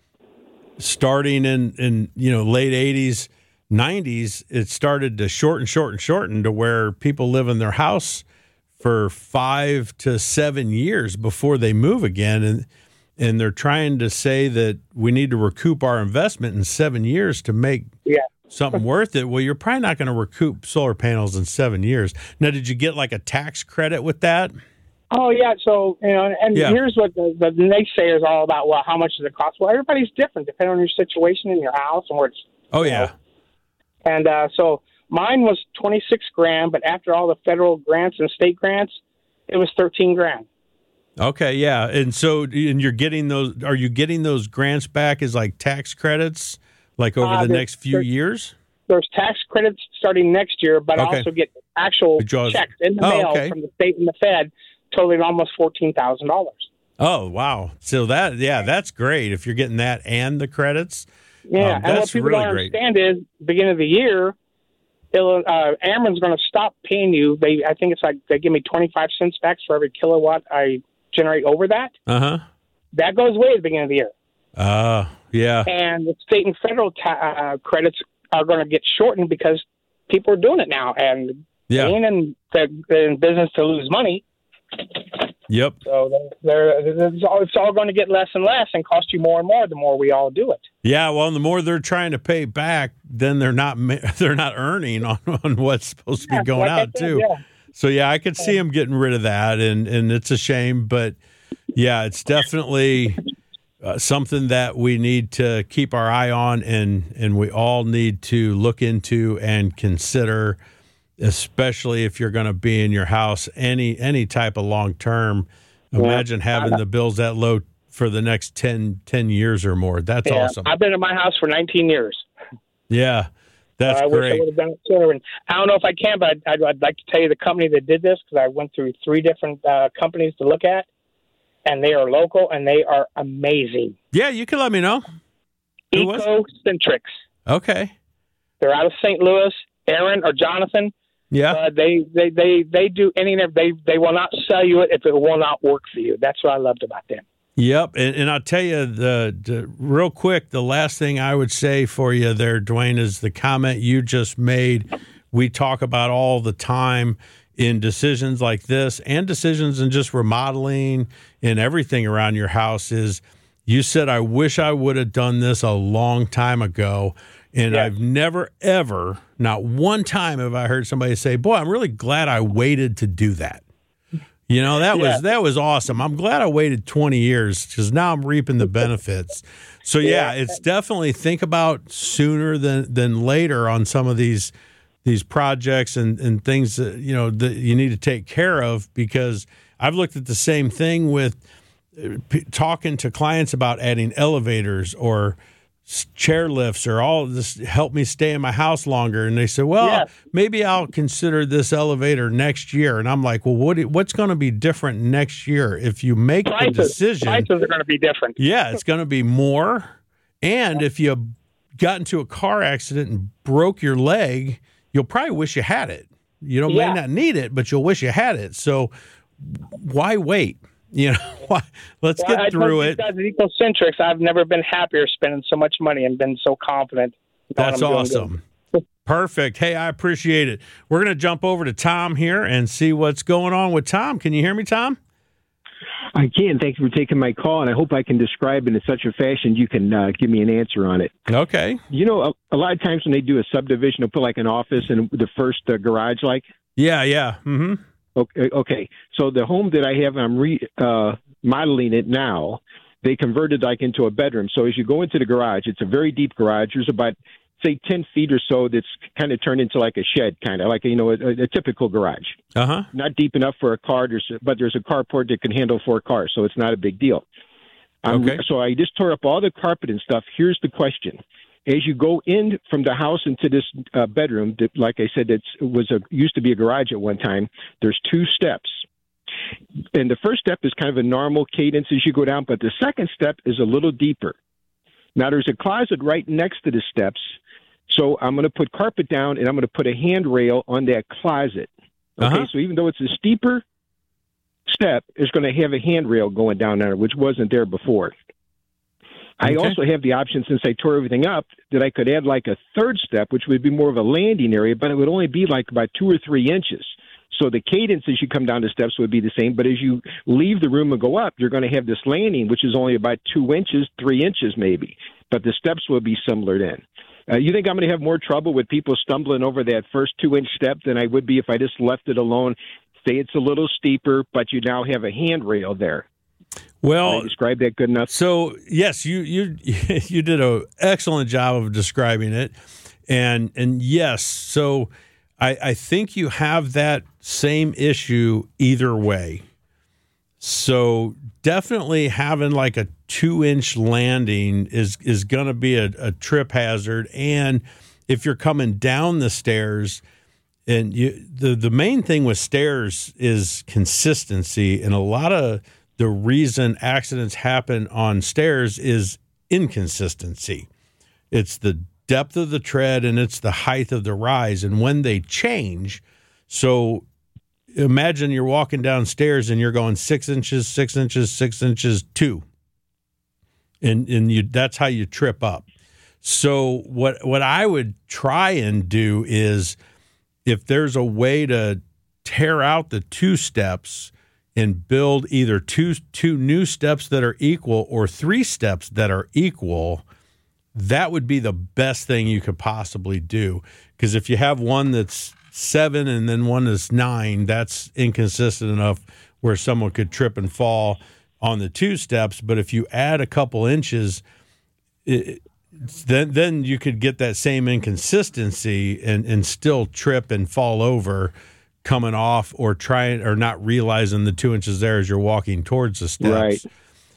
starting in, in you know, late eighties, nineties, it started to shorten, shorten, shorten to where people live in their house for five to seven years before they move again. And and they're trying to say that we need to recoup our investment in seven years to make Yeah. something worth it. Well, you're probably not going to recoup solar panels in seven years. Now, did you get like a tax credit with that? Oh, yeah. So, you know, and Yeah. here's what the, the naysayers are all about. Well, how much does it cost? Well, everybody's different depending on your situation in your house and where it's. Oh, yeah. Know. And uh, so mine was twenty-six grand, but after all the federal grants and state grants, it was thirteen grand. Okay, yeah. And so, and you're getting those, are you getting those grants back as like tax credits, like over Uh, the next few there's- years? There's tax credits starting next year, but I Okay. also get actual Withdraws- checks in the Oh, mail okay. from the state and the Fed, totaling almost fourteen thousand dollars. Oh, wow. So that, yeah, that's great. If you're getting that and the credits. Yeah, Um, and what that's people really don't great. understand is, beginning of the year, it'll, uh, Ameren's going to stop paying you. They, I think it's like they give me twenty-five cents back for every kilowatt I generate over that. Uh-huh. That goes away at the beginning of the year. Uh, yeah. And the state and federal ta- uh, credits are going to get shortened because people are doing it now. And Yeah. being in, the, in business to lose money, Yep. so they're, they're, it's all, it's all going to get less and less and cost you more and more the more we all do it. Yeah, well, and the more they're trying to pay back, then they're not ma- they're not earning on, on what's supposed to be Yeah, going like I out said, too. yeah. So yeah, I could see them getting rid of that, and and it's a shame, but yeah, it's definitely uh, something that we need to keep our eye on, and and we all need to look into and consider, especially if you're going to be in your house any any type of long term. Imagine having the bills that low for the next ten, ten years or more. That's Yeah, awesome. I've been in my house for nineteen years. Yeah, that's I wish I great. would have done it sooner. And I don't know if I can, but I'd, I'd like to tell you the company that did this, because I went through three different uh, companies to look at, and they are local, and they are amazing. Yeah, you can let me know. Who was it? Ecocentrics. Okay. They're out of Saint Louis. Aaron or Jonathan. Yeah. Uh, they, they, they, they do any and every, they they will not sell you it if it will not work for you. That's what I loved about them. Yep, and, and I'll tell you the, the real quick. The last thing I would say for you there, Dwayne, is the comment you just made. We talk about all the time in decisions like this, and decisions in just remodeling and everything around your house. Is you said, "I wish I would have done this a long time ago," and Yeah. I've never ever, not one time, have I heard somebody say, "Boy, I'm really glad I waited to do that." You know, that Yeah. was that was awesome. I'm glad I waited twenty years because now I'm reaping the benefits. So yeah, Yeah. it's definitely think about sooner than than later on some of these these projects and, and things that, you know, that you need to take care of, because I've looked at the same thing with uh, p- talking to clients about adding elevators or s- chair lifts or all of this help me stay in my house longer. And they said, well, Yeah. maybe I'll consider this elevator next year. And I'm like, well, what what's going to be different next year if you make Prices, the decision? prices are going to be different. Yeah, it's going to be more. And if you got into a car accident and broke your leg, you'll probably wish you had it. You know, Yeah. may not need it, but you'll wish you had it. So why wait? You know, why? Let's Well, get I through told it. you guys at Ecocentrics, I've never been happier spending so much money and been so confident. knowing That's I'm doing awesome. good. Perfect. Hey, I appreciate it. We're going to jump over to Tom here and see what's going on with Tom. Can you hear me, Tom? I can. Thank you for taking my call, and I hope I can describe it in such a fashion you can uh, give me an answer on it. Okay. You know, a, a lot of times when they do a subdivision, they'll put like an office and the first uh, garage, like. Yeah, yeah. Mm-hmm. Okay, okay. So the home that I have, I'm re uh, modeling it now. They converted like into a bedroom. So as you go into the garage, it's a very deep garage. There's about say ten feet or so that's kind of turned into like a shed, kind of like, you know, a, a typical garage. Uh-huh. Not deep enough for a car, there's, but there's a carport that can handle four cars, so it's not a big deal. Um, Okay. So I just tore up all the carpet and stuff. Here's the question. As you go in from the house into this uh, bedroom, that, like I said, it was a, used to be a garage at one time, there's two steps. And the first step is kind of a normal cadence as you go down, but the second step is a little deeper. Now, there's a closet right next to the steps, so I'm going to put carpet down, and I'm going to put a handrail on that closet. Okay, Uh-huh. so even though it's a steeper step, it's going to have a handrail going down there, which wasn't there before. I Okay. also have the option, since I tore everything up, that I could add like a third step, which would be more of a landing area, but it would only be like about two or three inches. So the cadence as you come down the steps would be the same, but as you leave the room and go up, you're going to have this landing, which is only about two inches, three inches maybe, but the steps will be similar then. Uh, you think I'm going to have more trouble with people stumbling over that first two-inch step than I would be if I just left it alone, Say it's a little steeper, but you now have a handrail there. Well, Did I describe that good enough? So yes, you you you did an excellent job of describing it, and and yes, so I, I think you have that same issue either way. So definitely having like a two-inch landing is is going to be a, a trip hazard, and if you're coming down the stairs, and you the the main thing with stairs is consistency, and a lot of the reason accidents happen on stairs is inconsistency. It's the depth of the tread and it's the height of the rise. And when they change, so imagine you're walking downstairs and you're going six inches, six inches, six inches, two. And and you that's how you trip up. So what what I would try and do is, if there's a way to tear out the two steps and build either two two new steps that are equal or three steps that are equal, that would be the best thing you could possibly do. Because if you have one that's seven and then one that's nine, that's inconsistent enough where someone could trip and fall on the two steps. But if you add a couple inches, it, then then you could get that same inconsistency and, and still trip and fall over coming off or trying or not realizing the two inches there as you're walking towards the steps. Right.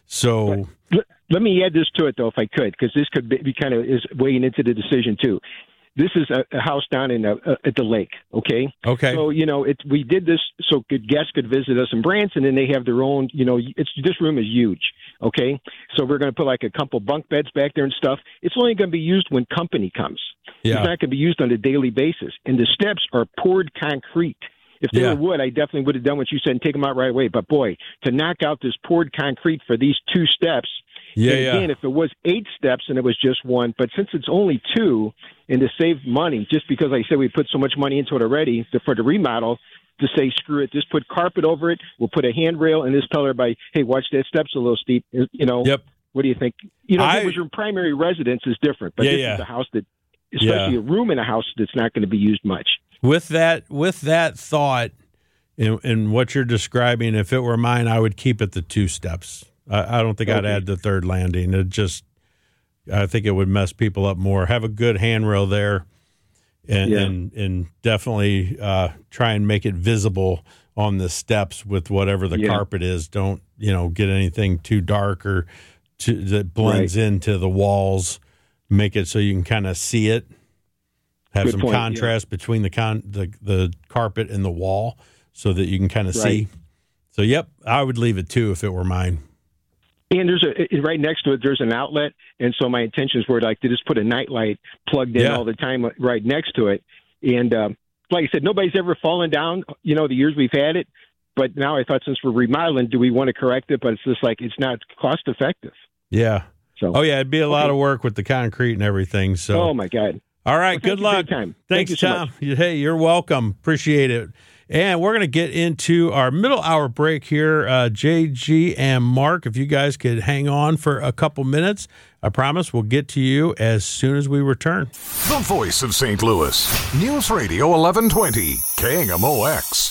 So let, let me add this to it, though, if I could, because this could be, be kind of is weighing into the decision, too. This is a, a house down in a, a, at the lake, okay? Okay. So, you know, it, we did this so good guests could visit us in Branson, and they have their own, you know, it's this room is huge, okay? So we're going to put like a couple bunk beds back there and stuff. It's only going to be used when company comes. Yeah. It's not going to be used on a daily basis. And the steps are poured concrete. If they Yeah. were wood, I definitely would have done what you said and take them out right away. But, boy, to knock out this poured concrete for these two steps, Yeah, and again, yeah. if it was eight steps and it was just one, but since it's only two, and to save money, just because like I said we put so much money into it already to, for the remodel, to say screw it, just put carpet over it. We'll put a handrail and just tell everybody, hey, watch that step's a little steep. You know. Yep. What do you think? You know, I- if it was your primary residence is different, but Yeah, this yeah. is a house that, especially Yeah. a room in a house that's not going to be used much. With that, with that thought, and, and what you're describing, if it were mine, I would keep it the two steps. I, I don't think I'd Okay. add the third landing. It just, I think it would mess people up more. Have a good handrail there, and Yeah. and, and definitely uh, try and make it visible on the steps with whatever the Yeah. carpet is. Don't you know get anything too dark or too, that blends Right. into the walls. Make it so you can kind of see it. Have Good some point, yeah. contrast between the con the the carpet and the wall, so that you can kind of Right. see. So, yep, I would leave it too if it were mine. And there's a right next to it. There's an outlet, and so my intentions were like to just put a nightlight plugged in Yeah. all the time right next to it. And um, like I said, nobody's ever fallen down. You know, the years we've had it. But now I thought since we're remodeling, do we want to correct it? But it's just like it's not cost effective. Yeah. So Oh yeah, it'd be a lot Okay. of work with the concrete and everything. So, oh my God. all right, Well, thank good you for your luck. time. Thanks, Thank you so Tom. Hey, you're welcome. Appreciate it. And we're going to get into our middle hour break here. Uh, J G and Mark, if you guys could hang on for a couple minutes, I promise we'll get to you as soon as we return. The voice of Saint Louis. News Radio eleven twenty, K M O X.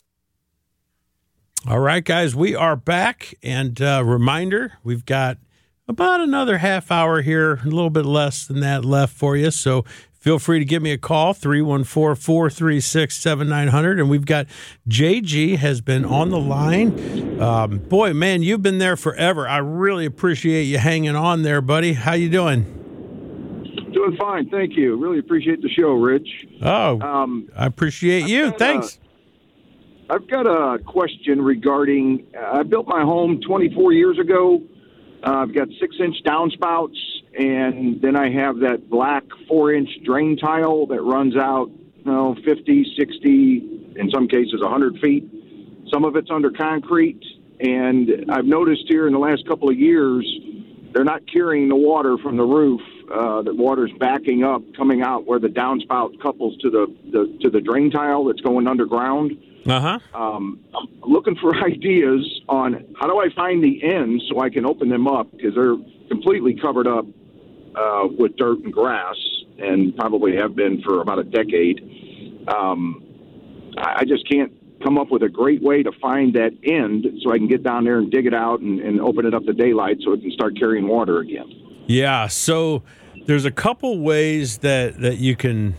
All right, guys, we are back. And uh, reminder, we've got about another half hour here, a little bit less than that left for you. So feel free to give me a call, three one four, four three six, seven nine zero zero. And we've got J G has been on the line. Um, boy, man, you've been there forever. I really appreciate you hanging on there, buddy. How you doing? Doing fine, thank you. Really appreciate the show, Rich. Oh, Um, I appreciate you. got, Thanks. I've got a question regarding. Uh, I built my home twenty-four years ago. Uh, I've got six-inch downspouts, and then I have that black four-inch drain tile that runs out, you know, fifty, sixty, in some cases one hundred feet. Some of it's under concrete, and I've noticed here in the last couple of years, they're not carrying the water from the roof. Uh, the water's backing up, coming out where the downspout couples to the, the to the drain tile that's going underground. Uh-huh. Um, I'm looking for ideas on how do I find the ends so I can open them up, because they're completely covered up uh, with dirt and grass, and probably have been for about a decade. Um, I I just can't come up with a great way to find that end so I can get down there and dig it out and, and open it up to daylight so it can start carrying water again. Yeah, so there's a couple ways that, that you can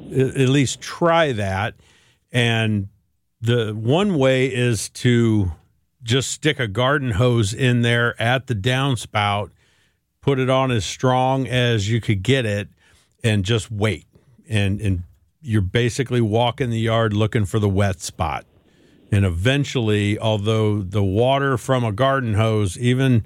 at least try that. And the one way is to just stick a garden hose in there at the downspout, put it on as strong as you could get it, and just wait. And, and you're basically walking the yard looking for the wet spot. And eventually, although the water from a garden hose, even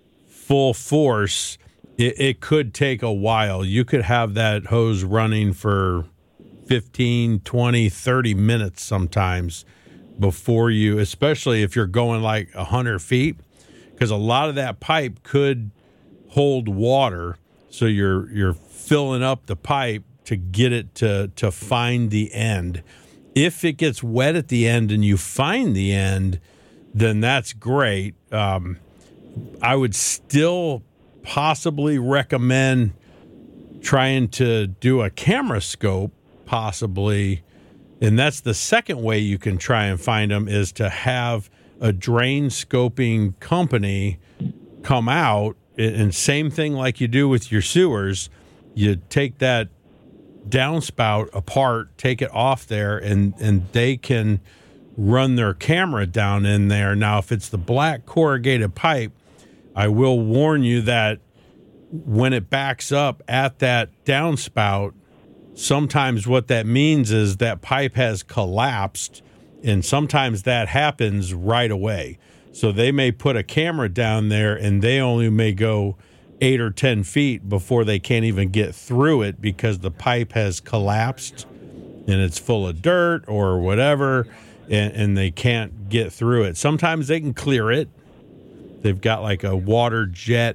full force, it, it could take a while. You could have that hose running for fifteen, twenty, thirty minutes sometimes before you, especially if you're going like one hundred feet, because a lot of that pipe could hold water. So you're you're filling up the pipe to get it to, to find the end. If it gets wet at the end and you find the end, then that's great. Um, I would still possibly recommend trying to do a camera scope, possibly. And that's the second way you can try and find them, is to have a drain scoping company come out. And same thing like you do with your sewers. You take that downspout apart, take it off there, and, and they can run their camera down in there. Now, if it's the black corrugated pipe, I will warn you that when it backs up at that downspout, sometimes what that means is that pipe has collapsed, and sometimes that happens right away. So they may put a camera down there, and they only may go eight or ten feet before they can't even get through it because the pipe has collapsed and it's full of dirt or whatever, and, and they can't get through it. Sometimes they can clear it. They've got like a water jet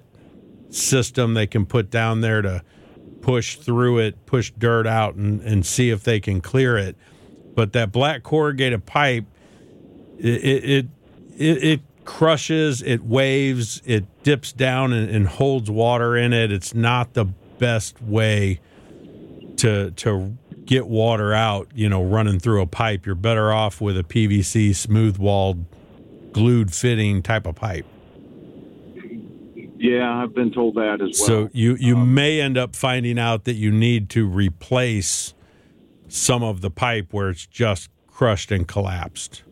system they can put down there to push through it, push dirt out, and, and see if they can clear it. But that black corrugated pipe, it it it, it crushes, it waves, it dips down and, and holds water in it. It's not the best way to to get water out, you know, running through a pipe. You're better off with a P V C smooth-walled, glued fitting type of pipe. Yeah, I've been told that as well. So you, you um, may end up finding out that you need to replace some of the pipe where it's just crushed and collapsed.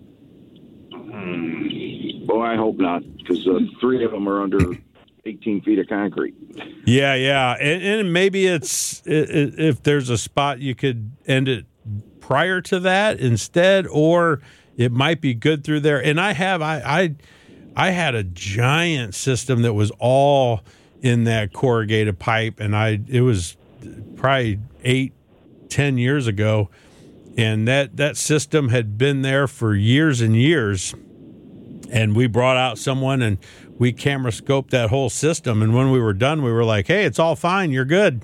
Um, boy, I hope not, because uh, three of them are under eighteen feet of concrete. Yeah, yeah. And, and maybe it's, if there's a spot you could end it prior to that instead, or it might be good through there. And I have, I, I, I had a giant system that was all in that corrugated pipe, and I it was probably eight, ten years ago, and that, that system had been there for years and years. And we brought out someone, and we camera scoped that whole system. And when we were done, we were like, "Hey, it's all fine. You're good.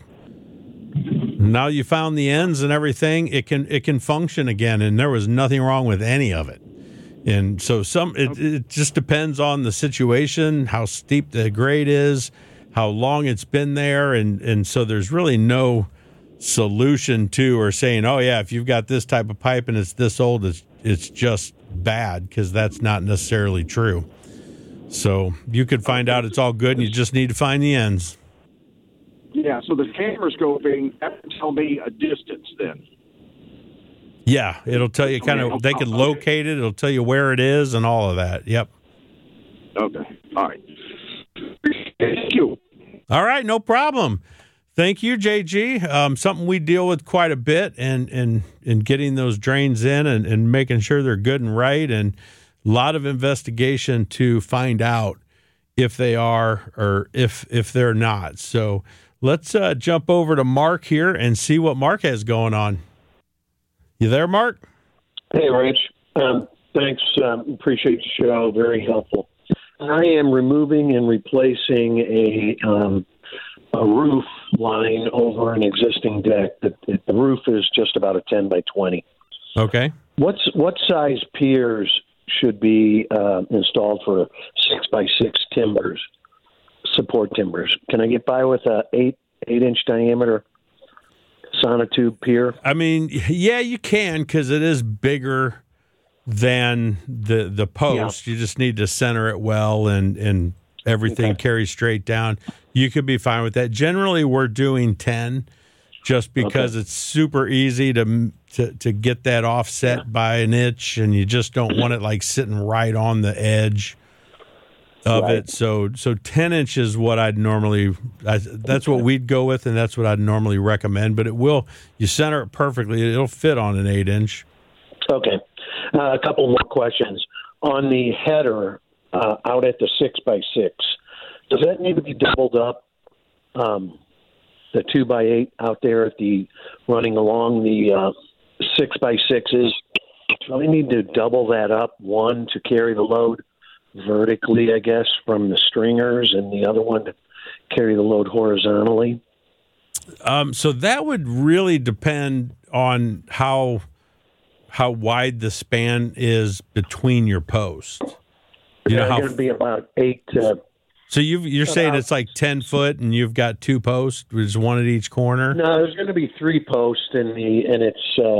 Now you found the ends and everything. It can it can function again." And there was nothing wrong with any of it. And so some it, it just depends on the situation, how steep the grade is, how long it's been there, and, and so there's really no solution to or saying, oh yeah, if you've got this type of pipe and it's this old, it's it's just bad, because that's not necessarily true. So you could find out it's all good, and you just need to find the ends. Yeah. So the camera scoping, that would tell me a distance then. Yeah, it'll tell you kind of, they can locate it. It'll tell you where it is and all of that. Yep. Okay. All right. Thank you. All right, no problem. Thank you, J G. Um, something we deal with quite a bit, and and, and getting those drains in and, and making sure they're good and right, and a lot of investigation to find out if they are or if if they're not. So let's uh, jump over to Mark here and see what Mark has going on. You there, Mark? Hey, Rich. Um, thanks. Um, appreciate the show. Very helpful. I am removing and replacing a um, a roof line over an existing deck. The, the roof is just about a ten by twenty. Okay. What's what size piers should be uh, installed for six by six timbers, support timbers? Can I get by with a eight eight inch diameter sonotube pier? I mean, yeah, you can, because it is bigger than the the post. Yeah. You just need to center it well, and and everything okay. carries straight down. You could be fine with that. Generally, we're doing ten, just because okay. it's super easy to to to get that offset yeah. by an inch, and you just don't want it like sitting right on the edge of right. it. So so ten inches is what I'd normally. I, that's what we'd go with, and that's what I'd normally recommend. But it will. You center it perfectly. It'll fit on an eight inch. Okay. Uh, a couple more questions. On the header uh, out at the six by six, does that need to be doubled up? Um, the two by eight out there at the running along the uh, six by sixes, do we need to double that up? One to carry the load vertically, I guess, from the stringers, and the other one to carry the load horizontally? Um, so that would really depend on how. how wide the span is between your posts. You yeah, know how going to be about eight. Uh, so you've, you're saying it's like ten foot, and you've got two posts, which is one at each corner. No, there's going to be three posts in the, and it's uh,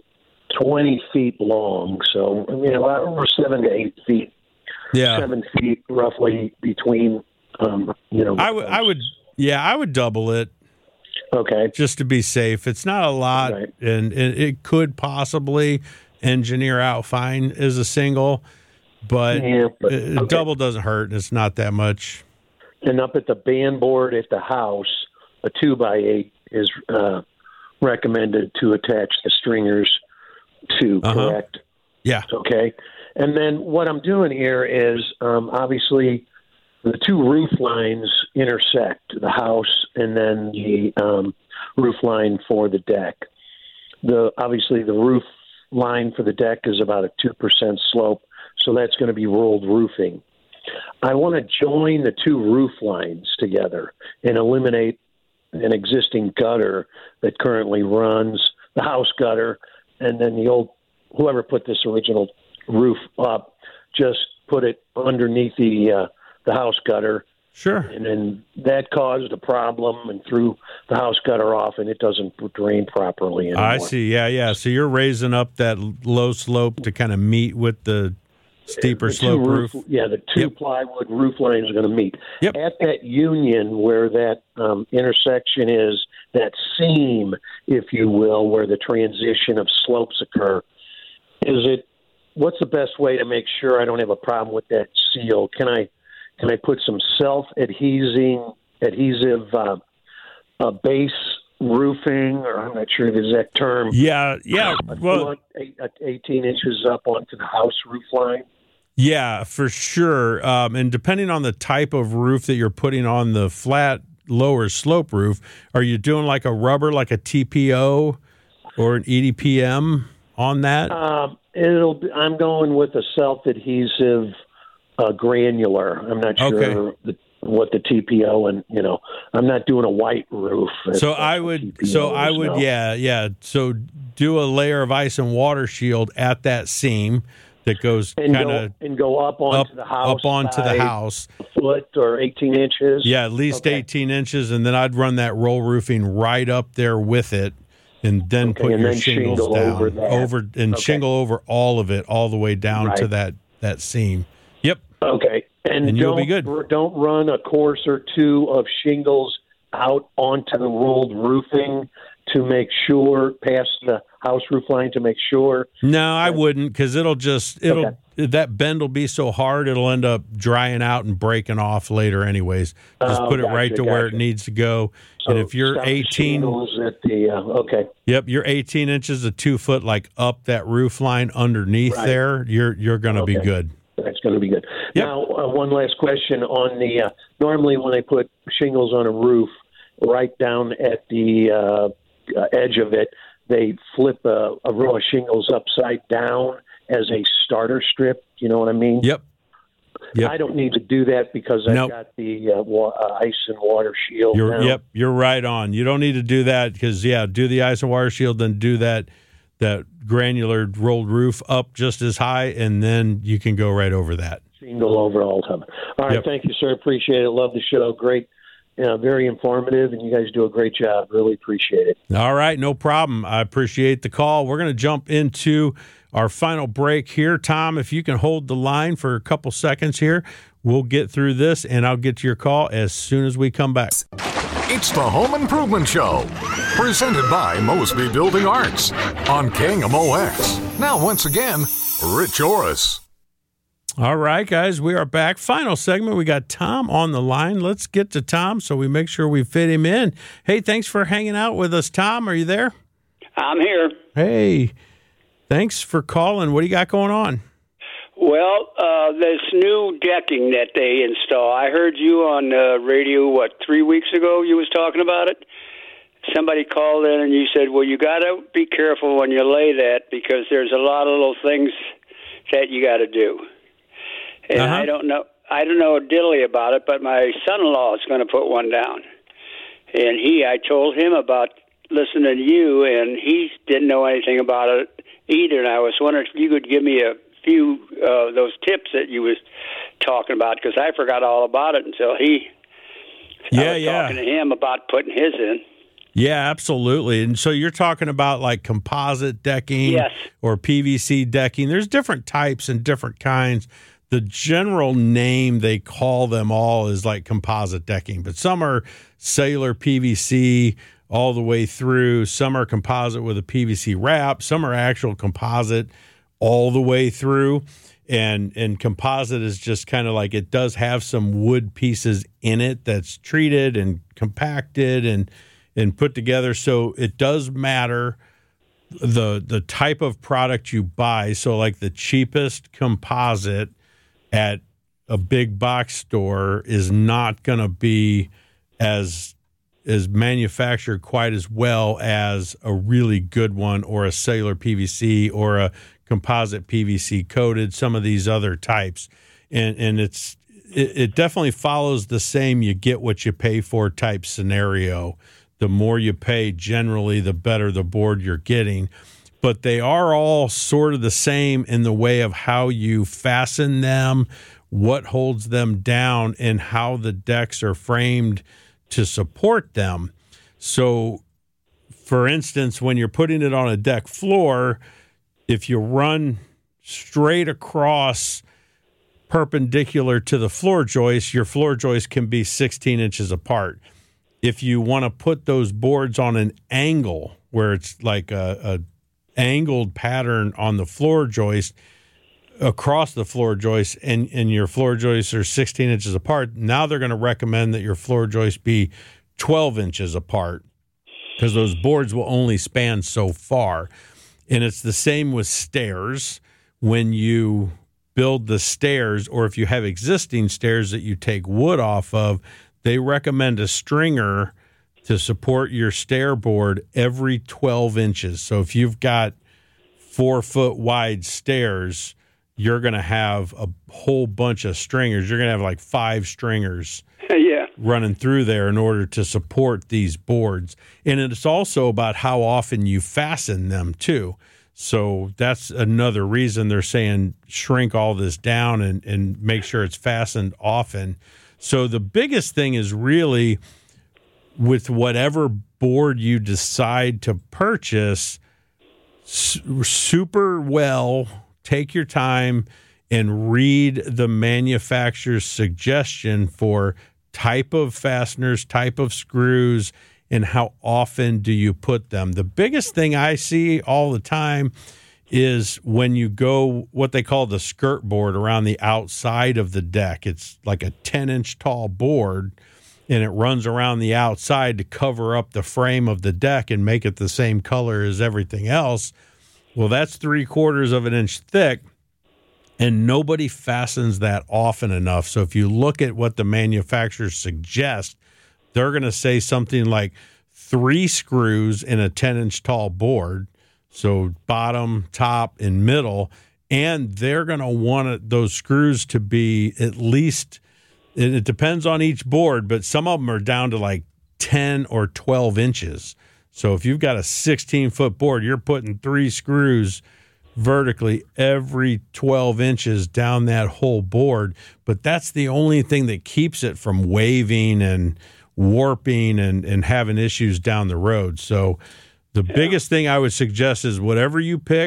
twenty feet long. So I mean, about over seven to eight feet. Yeah, seven feet roughly between. Um, you know, I would, I would, yeah, I would double it. Okay. Just to be safe. It's not a lot, right. and, and it could possibly engineer out fine as a single, but, yeah, but okay. a double doesn't hurt, and it's not that much. And up at the band board at the house, a two by eight is uh, recommended to attach the stringers to, uh-huh. correct? Yeah. Okay. And then what I'm doing here is um, obviously the two roof lines intersect, the house and then the um, roof line for the deck. The obviously the roof line for the deck is about a two percent slope, so that's going to be rolled roofing. I want to join the two roof lines together and eliminate an existing gutter that currently runs, the house gutter, and then the old, whoever put this original roof up, just put it underneath the uh, the house gutter. Sure. And then that caused a problem and threw the house gutter off, and it doesn't drain properly anymore. I see. Yeah, yeah. So you're raising up that low slope to kind of meet with the steeper the slope roof, roof. Yeah, the two yep. plywood roof line is going to meet. Yep. At that union where that um, intersection is, that seam, if you will, where the transition of slopes occur, is it, what's the best way to make sure I don't have a problem with that seal? Can I Can I put some self-adhesing, adhesive uh, uh, base roofing, or I'm not sure the exact term? Yeah, yeah. Well, eight, eighteen inches up onto the house roof line. Yeah, for sure. Um, and depending on the type of roof that you're putting on the flat lower slope roof, are you doing like a rubber, like a T P O or an E D P M on that? Um, it'll. Be, I'm going with a self-adhesive. Uh, granular. I'm not sure okay. the, what the T P O and you know. I'm not doing a white roof. So I would. T P O so I would. No. Yeah, yeah. So do a layer of ice and water shield at that seam that goes kind of and go up onto up, the house. Up onto the house, a foot or eighteen inches. Yeah, at least okay. eighteen inches, and then I'd run that roll roofing right up there with it, and then okay, put and your then shingles shingle down over, that. over and okay. shingle over all of it, all the way down right. to that that seam. Yep. Okay, and, and you'll be good. Don't run a course or two of shingles out onto the rolled roofing to make sure, past the house roof line to make sure. No, I wouldn't, because it'll just it'll okay. that bend will be so hard it'll end up drying out and breaking off later. Anyways, just oh, put it gotcha, right to gotcha. where it needs to go. So and if you're eighteen, at the uh, okay. Yep, you're eighteen inches of two foot, like up that roof line underneath right. there. You're you're going to okay. be good. That's going to be good. Yep. Now, uh, one last question on the. Uh, normally, when they put shingles on a roof, right down at the uh, uh, edge of it, they flip a, a row of shingles upside down as a starter strip. You know what I mean? Yep. Yep. I don't need to do that because I've nope. got the uh, wa- uh, ice and water shield. You're, now. Yep, you're right on. You don't need to do that because, yeah, do the ice and water shield, then do that that granular rolled roof up just as high, and then you can go right over that. Shingle over all the time. All right, yep. Thank you, sir. Appreciate it. Love the show. Great. Yeah, very informative, and you guys do a great job. Really appreciate it. All right, no problem. I appreciate the call. We're going to jump into our final break here. Tom, if you can hold the line for a couple seconds here, we'll get through this, and I'll get to your call as soon as we come back. It's the Home Improvement Show, presented by Mosby Building Arts on K M O X. Now, once again, Rich Orris. All right, guys, we are back. Final segment. We got Tom on the line. Let's get to Tom so we make sure we fit him in. Hey, thanks for hanging out with us, Tom. Are you there? I'm here. Hey, thanks for calling. What do you got going on? Well, uh, this new decking that they install, I heard you on the radio, what, three weeks ago you was talking about it? Somebody called in and you said, well, you got to be careful when you lay that because there's a lot of little things that you got to do. And uh-huh. I don't know, I don't know a diddly about it, but my son-in-law is going to put one down. And he, I told him about listening to you, and he didn't know anything about it either. And I was wondering if you could give me a few uh, those tips that you was talking about, because I forgot all about it until he. Yeah, I was yeah. talking to him about putting his in. Yeah, absolutely. And so you're talking about like composite decking, yes, or P V C decking. There's different types and different kinds. The general name they call them all is like composite decking, but some are cellular P V C all the way through. Some are composite with a P V C wrap. Some are actual composite all the way through. And and composite is just kind of like, it does have some wood pieces in it that's treated and compacted and and put together. So it does matter the the type of product you buy. So like the cheapest composite at a big box store is not going to be as is manufactured quite as well as a really good one, or a cellular P V C, or a composite P V C coated, some of these other types. And and it's it, it definitely follows the same you get what you pay for type scenario. The more you pay, generally, the better the board you're getting. But they are all sort of the same in the way of how you fasten them, what holds them down, and how the decks are framed to support them. So, for instance, when you're putting it on a deck floor, if you run straight across perpendicular to the floor joist, your floor joist can be sixteen inches apart. If you want to put those boards on an angle where it's like a, a angled pattern on the floor joist, across the floor joist, and, and your floor joists are sixteen inches apart, now they're going to recommend that your floor joist be twelve inches apart, because those boards will only span so far. And it's the same with stairs. When you build the stairs, or if you have existing stairs that you take wood off of, they recommend a stringer to support your stair board every twelve inches. So if you've got four foot wide stairs, you're going to have a whole bunch of stringers. You're going to have like five stringers yeah. running through there in order to support these boards. And it's also about how often you fasten them too. So that's another reason they're saying shrink all this down and, and make sure it's fastened often. So the biggest thing is really, with whatever board you decide to purchase, super well, take your time and read the manufacturer's suggestion for type of fasteners, type of screws, and how often do you put them. The biggest thing I see all the time is when you go what they call the skirt board around the outside of the deck. It's like a ten-inch tall board, and it runs around the outside to cover up the frame of the deck and make it the same color as everything else. Well, that's three quarters of an inch thick, and nobody fastens that often enough. So if you look at what the manufacturers suggest, they're going to say something like three screws in a ten-inch tall board, so bottom, top, and middle, and they're going to want those screws to be at least, it depends on each board, but some of them are down to like ten or twelve inches. So if you've got a sixteen-foot board, you're putting three screws vertically every twelve inches down that whole board. But that's the only thing that keeps it from waving and warping and, and having issues down the road. So the yeah. biggest thing I would suggest is whatever you pick,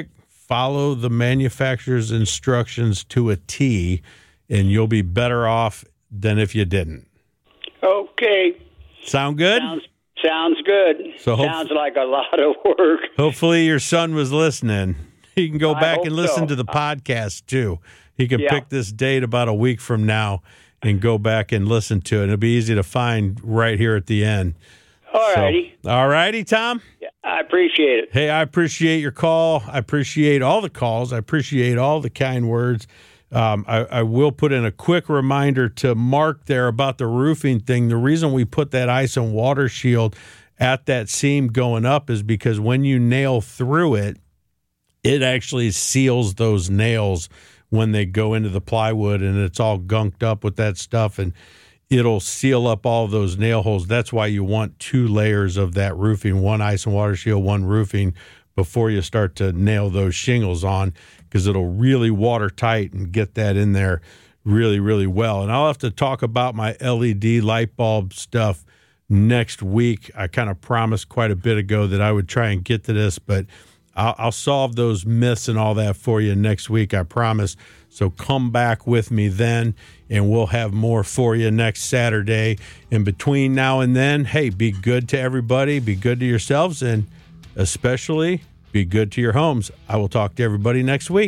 follow the manufacturer's instructions to a T, and you'll be better off than if you didn't. Okay. Sound good? Sounds, sounds good. So hope- sounds like a lot of work. Hopefully your son was listening. He can go I back hope and listen so. to the podcast, too. He can Yeah. pick this date about a week from now and go back and listen to it. It'll be easy to find right here at the end. All righty. So, all righty, Tom? Yeah, I appreciate it. Hey, I appreciate your call. I appreciate all the calls. I appreciate all the kind words. Um, I, I will put in a quick reminder to Mark there about the roofing thing. The reason we put that ice and water shield at that seam going up is because when you nail through it, it actually seals those nails when they go into the plywood, and it's all gunked up with that stuff, and it'll seal up all those nail holes. That's why you want two layers of that roofing, one ice and water shield, one roofing, before you start to nail those shingles on, because it'll really watertight and get that in there really, really well. And I'll have to talk about my L E D light bulb stuff next week. I kind of promised quite a bit ago that I would try and get to this, but I'll, I'll solve those myths and all that for you next week, I promise. So come back with me then, and we'll have more for you next Saturday. In between now and then, hey, be good to everybody, be good to yourselves, and especially be good to your homes. I will talk to everybody next week.